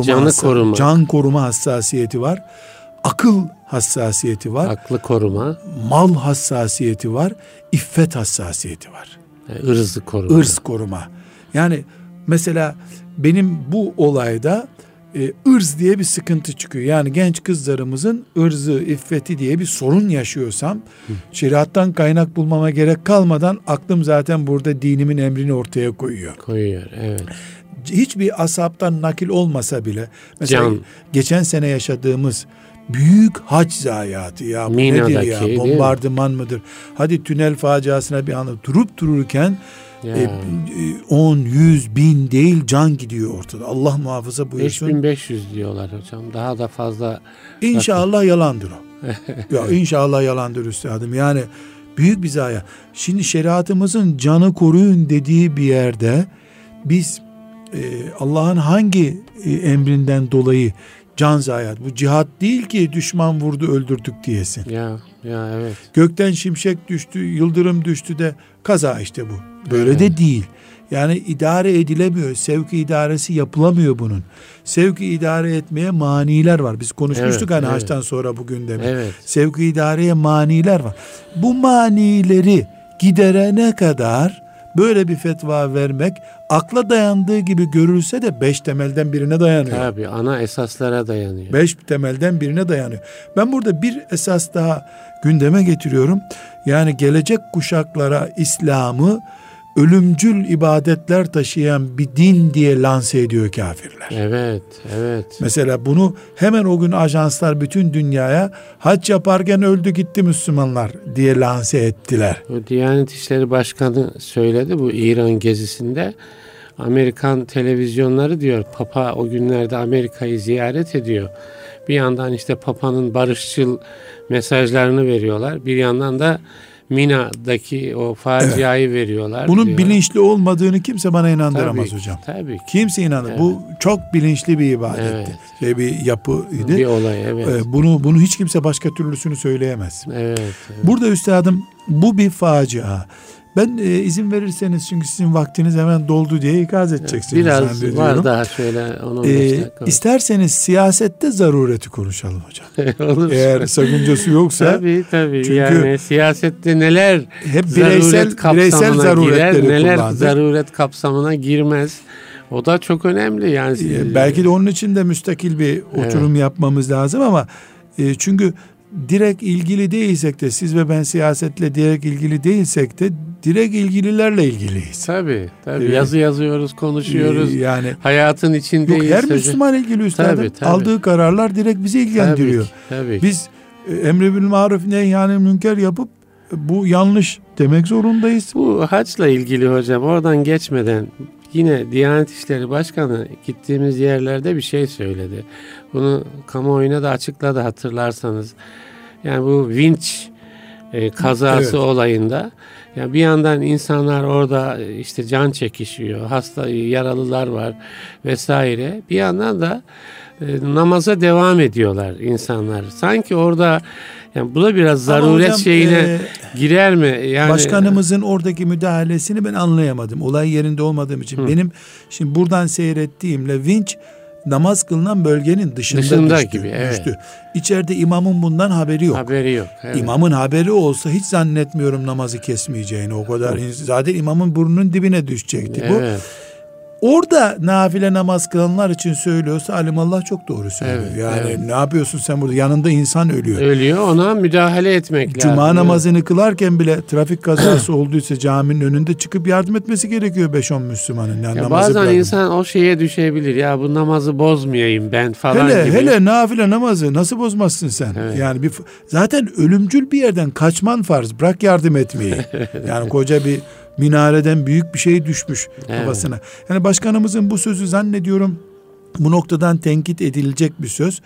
koruma hassasiyeti var. Akıl hassasiyeti var. Aklı koruma. Mal hassasiyeti var. İffet hassasiyeti var. Irzı koruma. Irz koruma. Yani mesela benim bu olayda ırz diye bir sıkıntı çıkıyor. Yani genç kızlarımızın ırzı, iffeti diye bir sorun yaşıyorsam şeriattan kaynak bulmama gerek kalmadan aklım zaten burada dinimin emrini ortaya koyuyor. Evet. Hiçbir ashabtan nakil olmasa bile mesela geçen sene yaşadığımız büyük hac zayiatı ya bu nedir ya, bombardıman mıdır? Hadi tünel faciasına bir anda durup dururken 10, 100, 1000 değil can gidiyor ortada. Allah muhafaza buyursun. 5500 diyorlar hocam. Daha da fazla. İnşallah yalandır o. Ya inşallah yalandır üstadım. Yani büyük bir zayiat. Şimdi şeriatımızın canı koruyun dediği bir yerde biz Allah'ın hangi emrinden dolayı can zayiat? Bu cihat değil ki düşman vurdu öldürdük diyesin. Ya evet. Gökten şimşek düştü, yıldırım düştü de kaza işte bu. Böyle de değil. Yani idare edilemiyor. Sevki idaresi yapılamıyor bunun. Sevki idare etmeye maniler var. Biz konuşmuştuk haçtan sonra bugün demek. Evet. Sevki idareye maniler var. Bu manileri giderene kadar böyle bir fetva vermek akla dayandığı gibi görülse de 5 temelden birine dayanıyor. Tabii ana esaslara dayanıyor. 5 temelden birine dayanıyor. Ben burada bir esas daha gündeme getiriyorum. Yani gelecek kuşaklara İslam'ı ölümcül ibadetler taşıyan bir din diye lanse ediyor kafirler. Evet. Mesela bunu hemen o gün ajanslar bütün dünyaya hac yaparken öldü gitti Müslümanlar diye lanse ettiler. O Diyanet İşleri Başkanı söyledi bu İran gezisinde. Amerikan televizyonları diyor Papa o günlerde Amerika'yı ziyaret ediyor. Bir yandan işte Papa'nın barışçıl mesajlarını veriyorlar. Bir yandan da Mina'daki o faciayı veriyorlar. Bunun diyor. Bilinçli olmadığını kimse bana inandıramaz hocam. Tabii. Kimse inanır. Evet. Bu çok bilinçli bir ibadetti. Evet. Bir yapıydı. Bir olay Bunu hiç kimse başka türlüsünü söyleyemez. Evet. Burada üstadım bu bir facia. Ben izin verirseniz çünkü sizin vaktiniz hemen doldu diye ikaz edeceksiniz. Biraz var daha şöyle 10-15 dakika. İsterseniz siyasette zarureti konuşalım hocam. Olur. Eğer sakıncası yoksa. Tabii. Çünkü yani siyasette neler hep bireysel zaruretleri girer, neler kullandık. Zaruret kapsamına girmez. O da çok önemli yani. Belki de onun için de müstakil bir oturum yapmamız lazım ama çünkü direkt ilgili değilsek de, siz ve ben siyasetle direkt ilgili değilsek de direkt ilgililerle ilgiliyiz. Tabii. Yazı yazıyoruz, konuşuyoruz. Yani hayatın içindeyiz. Yok, her Müslüman ilgili üstadım. Tabii. Aldığı kararlar direkt bizi ilgilendiriyor. Tabii. Biz emri bil maruf nehyanı münker yapıp bu yanlış demek zorundayız. Bu haçla ilgili hocam, oradan geçmeden yine Diyanet İşleri Başkanı gittiğimiz yerlerde bir şey söyledi. Bunu kamuoyuna da açıkladı, hatırlarsanız. Yani bu vinç kazası olayında, yani bir yandan insanlar orada işte can çekişiyor, hasta yaralılar var vesaire. Bir yandan da namaza devam ediyorlar insanlar. Sanki orada, yani bu da biraz zaruret hocam, şeyine girer mi? Yani başkanımızın oradaki müdahalesini ben anlayamadım. Olay yerinde olmadığım için. Benim şimdi buradan seyrettiğimle vinç namaz kılınan bölgenin dışında düştü, gibi. Evet. Düştü. İçeride imamın bundan haberi yok. Evet. İmamın haberi olsa hiç zannetmiyorum namazı kesmeyeceğini. O kadar zaten imamın burnunun dibine düşecekti. Evet. Bu orada nafile namaz kılanlar için söylüyorsa alimallah çok doğru söylüyor. Ne yapıyorsun sen burada? Yanında insan ölüyor. Ölüyor, ona müdahale etmek lazım. Cuma namazını kılarken bile trafik kazası olduysa caminin önünde çıkıp yardım etmesi gerekiyor 5-10 Müslümanın. Yani bazen insan o şeye düşebilir. Ya bu namazı bozmayayım ben falan gibi. Hele nafile namazı nasıl bozmazsın sen? Evet. Yani zaten ölümcül bir yerden kaçman farz. Bırak yardım etmeyi. Yani koca bir minareden büyük bir şey düşmüş kafasına. Yani başkanımızın bu sözü zannediyorum bu noktadan tenkit edilecek bir söz.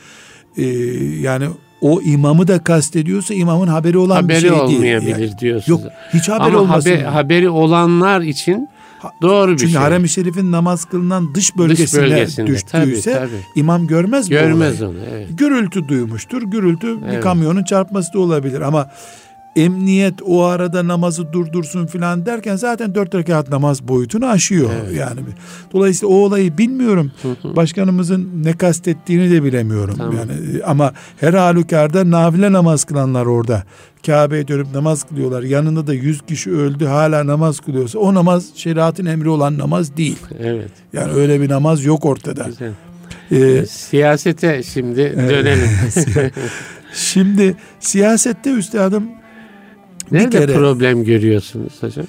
Yani o imamı da kastediyorsa imamın haberi olan bir şey değil. Haberi olmayabilir diyorsunuz. Yok, hiç haberi olmasın. Ama haberi olanlar için doğru bir şey. Çünkü Harem-i Şerif'in namaz kılınan dış bölgesine düştüyse tabii. İmam görmez mi? Görmez onu. Evet. Gürültü duymuştur. Gürültü bir kamyonun çarpması da olabilir ama emniyet o arada namazı durdursun filan derken zaten 4 rekat namaz boyutunu aşıyor. Evet. Yani dolayısıyla o olayı bilmiyorum. Başkanımızın ne kastettiğini de bilemiyorum. Tamam. Yani ama her halükarda nafile namaz kılanlar orada Kabe'ye dönüp namaz kılıyorlar. Yanında da 100 kişi öldü, hala namaz kılıyorsa o namaz şeriatın emri olan namaz değil. Evet. Yani öyle bir namaz yok ortada. Siyasete şimdi dönelim. Şimdi siyasette üstadım nerede problem görüyorsunuz hocam?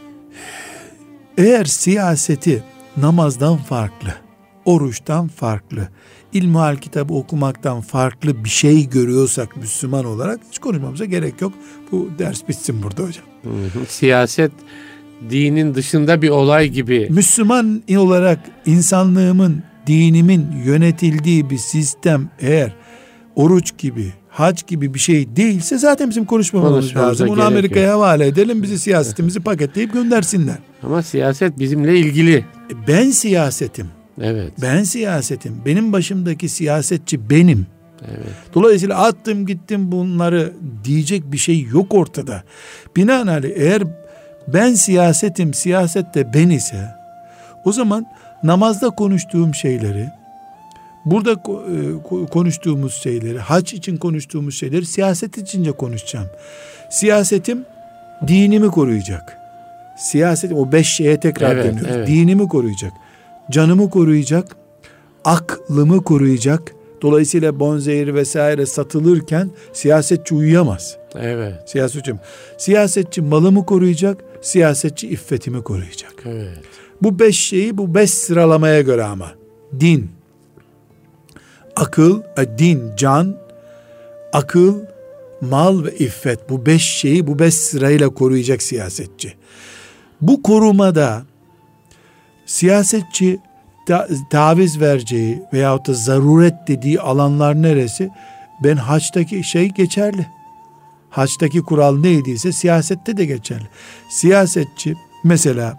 Eğer siyaseti namazdan farklı, oruçtan farklı, ilmihal kitabı okumaktan farklı bir şey görüyorsak Müslüman olarak hiç konuşmamıza gerek yok. Bu ders bitsin burada hocam. Siyaset dinin dışında bir olay gibi. Müslüman olarak insanlığımın, dinimin yönetildiği bir sistem eğer oruç gibi, hac gibi bir şey değilse zaten bizim konuşmamamız lazım. Onu Amerika'ya havale edelim, bizi siyasetimizi paketleyip göndersinler. Ama siyaset bizimle ilgili. Ben siyasetim. Evet. Ben siyasetim. Benim başımdaki siyasetçi benim. Evet. Dolayısıyla attım gittim bunları diyecek bir şey yok ortada. Binaenaleyh eğer ben siyasetim, siyaset de ben ise o zaman namazda konuştuğum şeyleri, burada konuştuğumuz şeyleri, hac için konuştuğumuz şeyleri siyaset içince konuşacağım. Siyasetim dinimi koruyacak. Siyasetim o 5 şeye tekrar dönüyoruz. Evet. Dinimi koruyacak. Canımı koruyacak. Aklımı koruyacak. Dolayısıyla bonzehir vesaire satılırken siyasetçi uyuyamaz. Evet. Siyasetçi malımı koruyacak. Siyasetçi iffetimi koruyacak. Evet. Bu 5 şeyi bu 5 sıralamaya göre ama. Din, akıl, can, akıl, mal ve iffet. Bu 5 şeyi bu 5 sırayla koruyacak siyasetçi. Bu korumada siyasetçi taviz vereceği veyahut da zaruret dediği alanlar neresi? Ben haçtaki şey geçerli. Haçtaki kural neydiyse siyasette de geçerli. Siyasetçi mesela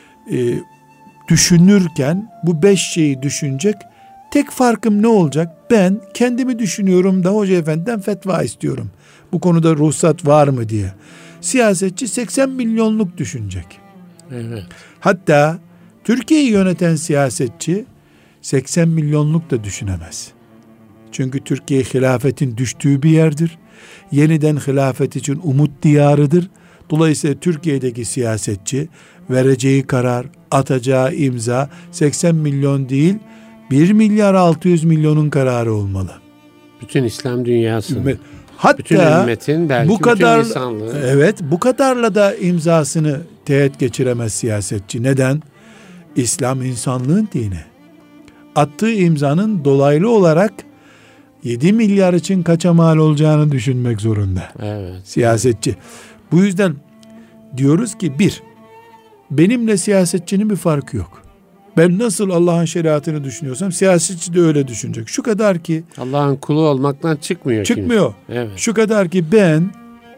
düşünürken bu 5 şeyi düşünecek. Tek farkım ne olacak? Ben kendimi düşünüyorum da hoca efendiden fetva istiyorum. Bu konuda ruhsat var mı diye. Siyasetçi 80 milyonluk düşünecek. Evet. Hatta Türkiye'yi yöneten siyasetçi 80 milyonluk da düşünemez. Çünkü Türkiye hilafetin düştüğü bir yerdir. Yeniden hilafet için umut diyarıdır. Dolayısıyla Türkiye'deki siyasetçi vereceği karar, atacağı imza 80 milyon değil, 1 milyar 600 milyonun kararı olmalı. Bütün İslam dünyası. bütün ümmetin, belki bu kadar, bütün insanlığın. Evet, bu kadarla da imzasını teğet geçiremez siyasetçi. Neden? İslam insanlığın dini. Attığı imzanın dolaylı olarak 7 milyar için kaça mal olacağını düşünmek zorunda. Evet. Siyasetçi. Bu yüzden diyoruz ki benimle siyasetçinin bir farkı yok. Ben nasıl Allah'ın şeriatını düşünüyorsam siyasetçi de öyle düşünecek. Şu kadar ki Allah'ın kulu olmaktan çıkmıyor. Çıkmıyor. Evet. Şu kadar ki ben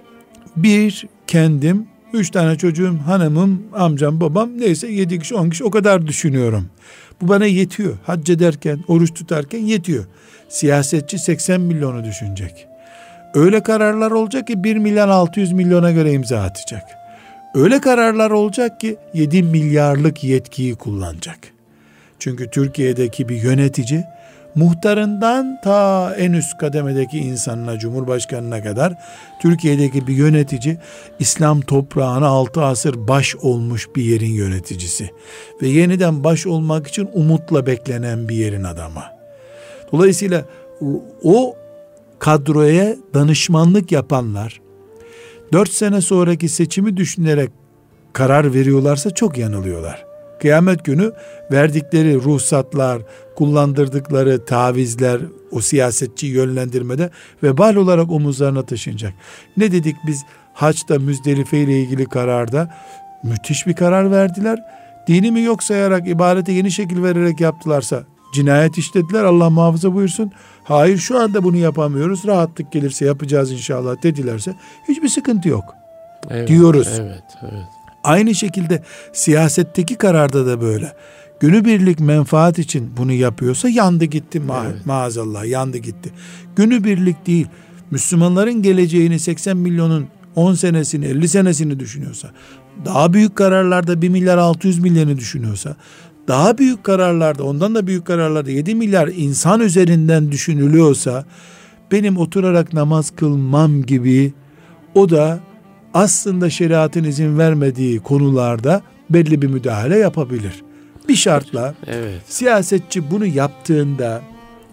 kendim 3 tane çocuğum, hanımım, amcam, babam, neyse 7 kişi 10 kişi, o kadar düşünüyorum. Bu bana yetiyor. Hac ederken, oruç tutarken yetiyor. Siyasetçi 80 milyonu düşünecek. Öyle kararlar olacak ki 1 milyon 600 milyona göre imza atacak. Öyle kararlar olacak ki 7 milyarlık yetkiyi kullanacak. Çünkü Türkiye'deki bir yönetici, muhtarından ta en üst kademedeki insanına, cumhurbaşkanına kadar Türkiye'deki bir yönetici, İslam toprağına 6 asır baş olmuş bir yerin yöneticisi ve yeniden baş olmak için umutla beklenen bir yerin adamı. Dolayısıyla o kadroya danışmanlık yapanlar 4 sene sonraki seçimi düşünerek karar veriyorlarsa çok yanılıyorlar. Kıyamet günü verdikleri ruhsatlar, kullandırdıkları tavizler o siyasetçi yönlendirmede vebal olarak omuzlarına taşınacak. Ne dedik biz Haç'ta, Müzdelife ile ilgili kararda? Müthiş bir karar verdiler. Dinimi yok sayarak, ibadete yeni şekil vererek yaptılarsa cinayet işlediler, Allah muhafaza buyursun. Hayır, şu anda bunu yapamıyoruz, rahatlık gelirse yapacağız inşallah dedilerse hiçbir sıkıntı yok. Evet, diyoruz. Evet. Aynı şekilde siyasetteki kararda da böyle. Günübirlik menfaat için bunu yapıyorsa yandı gitti maazallah, yandı gitti. Günübirlik değil, Müslümanların geleceğini, 80 milyonun 10 senesini 50 senesini düşünüyorsa, daha büyük kararlarda 1 milyar 600 milyonu düşünüyorsa, daha büyük kararlarda, ondan da büyük kararlarda 7 milyar insan üzerinden düşünülüyorsa, benim oturarak namaz kılmam gibi o da aslında şeriatın izin vermediği konularda belli bir müdahale yapabilir. Bir şartla, siyasetçi bunu yaptığında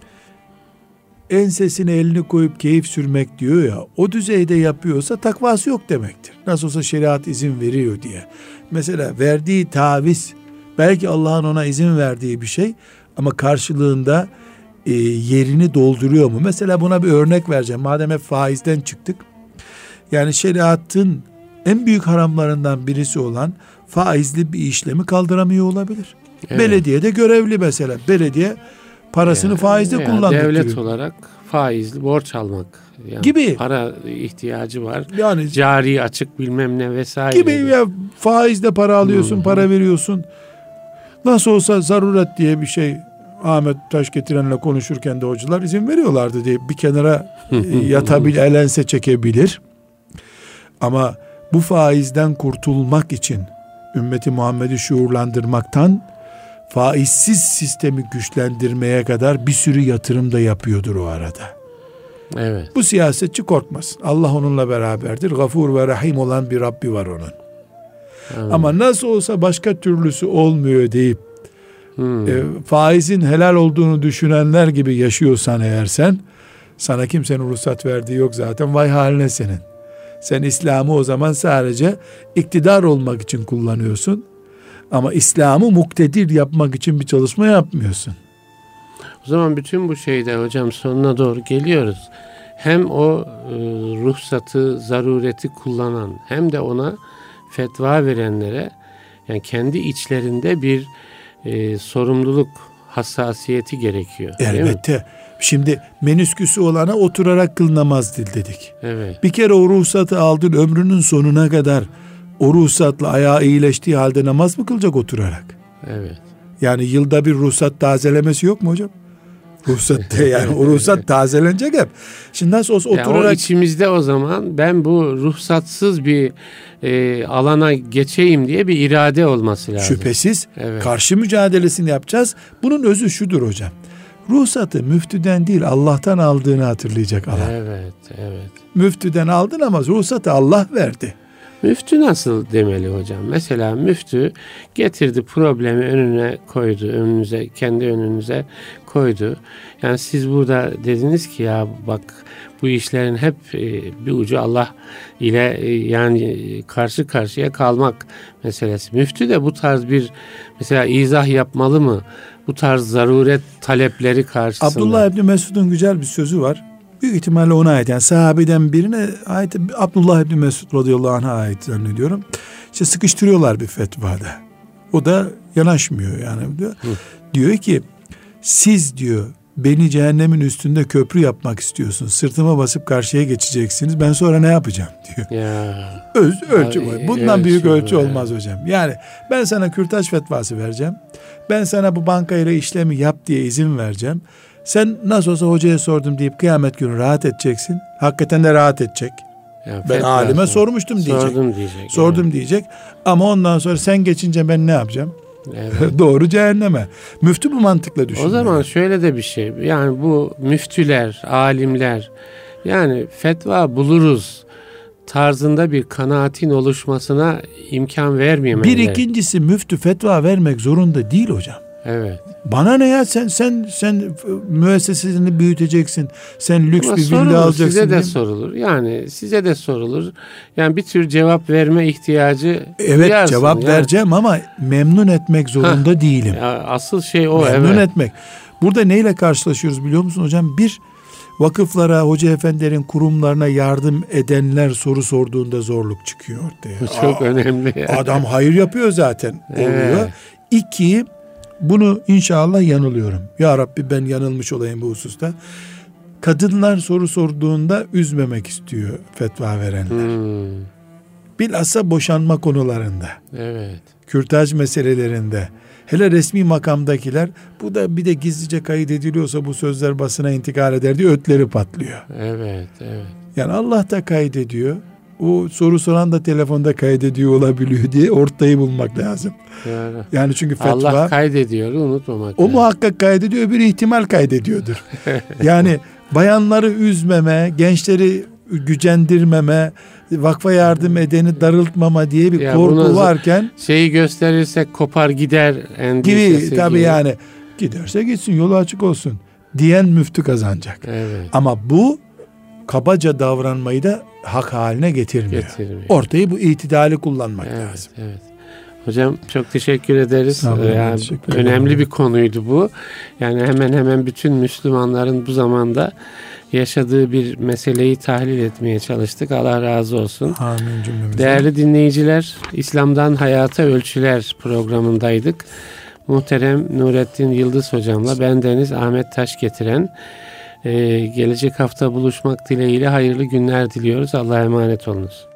ensesine elini koyup keyif sürmek diyor ya, o düzeyde yapıyorsa takvası yok demektir. Nasıl olsa şeriat izin veriyor diye. Mesela verdiği taviz belki Allah'ın ona izin verdiği bir şey ama karşılığında yerini dolduruyor mu? Mesela buna bir örnek vereceğim. Madem hep faizden çıktık. Yani şeriatın en büyük haramlarından birisi olan faizli bir işlemi kaldıramıyor olabilir. Evet. Belediyede görevli mesela. Belediye parasını faizle kullandırıyor. Devlet olarak faizli borç almak. Yani gibi. Para ihtiyacı var. Yani cari açık bilmem ne vesaire. Gibi ya, faizle para alıyorsun, para veriyorsun. Nasıl olsa zaruret diye bir şey, Ahmet Taşgetiren'le konuşurken de hocalar izin veriyorlardı diye bir kenara yatabilir, elense çekebilir. Ama bu faizden kurtulmak için ümmeti Muhammed'i şuurlandırmaktan faizsiz sistemi güçlendirmeye kadar bir sürü yatırım da yapıyordur o arada. Evet. Bu siyasetçi korkmasın. Allah onunla beraberdir. Gafur ve Rahim olan bir Rabbi var onun. Ama nasıl olsa başka türlüsü olmuyor deyip faizin helal olduğunu düşünenler gibi yaşıyorsan eğer sana kimsenin ruhsat verdiği yok zaten, vay haline senin. Sen İslam'ı o zaman sadece iktidar olmak için kullanıyorsun. Ama İslam'ı muktedir yapmak için bir çalışma yapmıyorsun. O zaman bütün bu şeyde hocam sonuna doğru geliyoruz. Hem o ruhsatı, zarureti kullanan hem de ona fetva verenlere yani kendi içlerinde bir sorumluluk hassasiyeti gerekiyor. Elbette. Şimdi menüsküsü olana oturarak kıl namaz dedik. Evet. Bir kere o ruhsatı aldın, ömrünün sonuna kadar o ruhsatla ayağı iyileştiği halde namaz mı kılacak oturarak? Evet. Yani yılda bir ruhsat tazelemesi yok mu hocam? Ruhsat yani o ruhsat tazelenecek hep. Şimdi nasıl olsa oturarak... Yani o içimizde o zaman ben bu ruhsatsız bir alana geçeyim diye bir irade olması lazım. Şüphesiz. Evet. Karşı mücadelesini yapacağız. Bunun özü şudur hocam. Ruhsatı müftüden değil Allah'tan aldığını hatırlayacak adam. Evet. Müftüden aldın ama ruhsatı Allah verdi. Müftü nasıl demeli hocam? Mesela müftü getirdi, problemi önüne koydu, kendi önünüze koydu. Yani siz burada dediniz ki ya bak, bu işlerin hep bir ucu Allah ile yani karşı karşıya kalmak meselesi. Müftü de bu tarz bir mesela izah yapmalı mı? Bu tarz zaruret talepleri karşısında. Abdullah İbni Mesud'un güzel bir sözü var. Büyük ihtimalle ona ait. Yani sahabeden birine ait, Abdullah İbni Mesud radıyallahu anh'a ait zannediyorum. İşte sıkıştırıyorlar bir fetvada. O da yanaşmıyor yani. Diyor ki siz diyor beni cehennemin üstünde köprü yapmak istiyorsunuz. Sırtıma basıp karşıya geçeceksiniz. Ben sonra ne yapacağım diyor. Ya. Ölçü var. Bundan büyük ölçü olmaz hocam. Yani ben sana kürtaj fetvası vereceğim. Ben sana bu bankayla işlemi yap diye izin vereceğim. Sen nasıl olsa hocaya sordum deyip kıyamet günü rahat edeceksin. Hakikaten de rahat edecek. Ya, ben alime sormuştum diyecek. Sordum diyecek. Ama ondan sonra sen geçince ben ne yapacağım? Evet. Doğru cehenneme. Müftü bu mantıkla düşünüyor. O zaman şöyle de bir şey. Yani bu müftüler, alimler yani fetva buluruz tarzında bir kanaatin oluşmasına imkan vermemeler. Bir ikincisi müftü fetva vermek zorunda değil hocam. Evet. Bana ne ya, sen müessesesini büyüteceksin. Sen lüks ama bir villa alacaksın. Size de sorulur. Yani size de sorulur. Yani bir tür cevap verme ihtiyacı evet, cevap vereceğim ama memnun etmek zorunda değilim. Ya, asıl şey o. Memnun etmek. Burada neyle karşılaşıyoruz biliyor musun hocam? Bir, vakıflara, hoca efendilerin kurumlarına yardım edenler soru sorduğunda zorluk çıkıyor ortaya. Bu çok önemli. Adam hayır yapıyor zaten. Oluyor. Evet. İki, bunu inşallah yanılıyorum. Ya Rabbi ben yanılmış olayım bu hususta. Kadınlar soru sorduğunda üzmemek istiyor fetva verenler. Bilhassa boşanma konularında. Evet. Kürtaj meselelerinde. Hele resmi makamdakiler, bu da bir de gizlice kayıt ediliyorsa bu sözler basına intikal eder diye ötleri patlıyor. Evet, evet. Yani Allah da kaydediyor. O soru soran da telefonda kaydediyor olabiliyor diye ortayı bulmak lazım. Yani çünkü fetva Allah kaydediyor, unutmamak. O muhakkak kaydediyor, öbür ihtimal kaydediyordur. Yani bayanları üzmeme, gençleri gücendirmeme, vakfa yardım edeni darıltmama diye bir korku varken şeyi gösterirsek kopar gider endişesi gibi. Tabii yani giderse gitsin, yolu açık olsun diyen müftü kazanacak. Evet. Ama bu kabaca davranmayı da hak haline getirmiyor. Ortayı bu itidali kullanmak lazım. Evet. Hocam çok teşekkür ederiz. Yani teşekkür önemli bir konuydu bu. Yani hemen bütün Müslümanların bu zamanda yaşadığı bir meseleyi tahlil etmeye çalıştık. Allah razı olsun. Amin cümlemize. Değerli dinleyiciler, İslam'dan Hayata Ölçüler programındaydık. Muhterem Nurettin Yıldız hocamla bendeniz Ahmet Taşgetiren. Gelecek hafta buluşmak dileğiyle hayırlı günler diliyoruz. Allah'a emanet olunuz.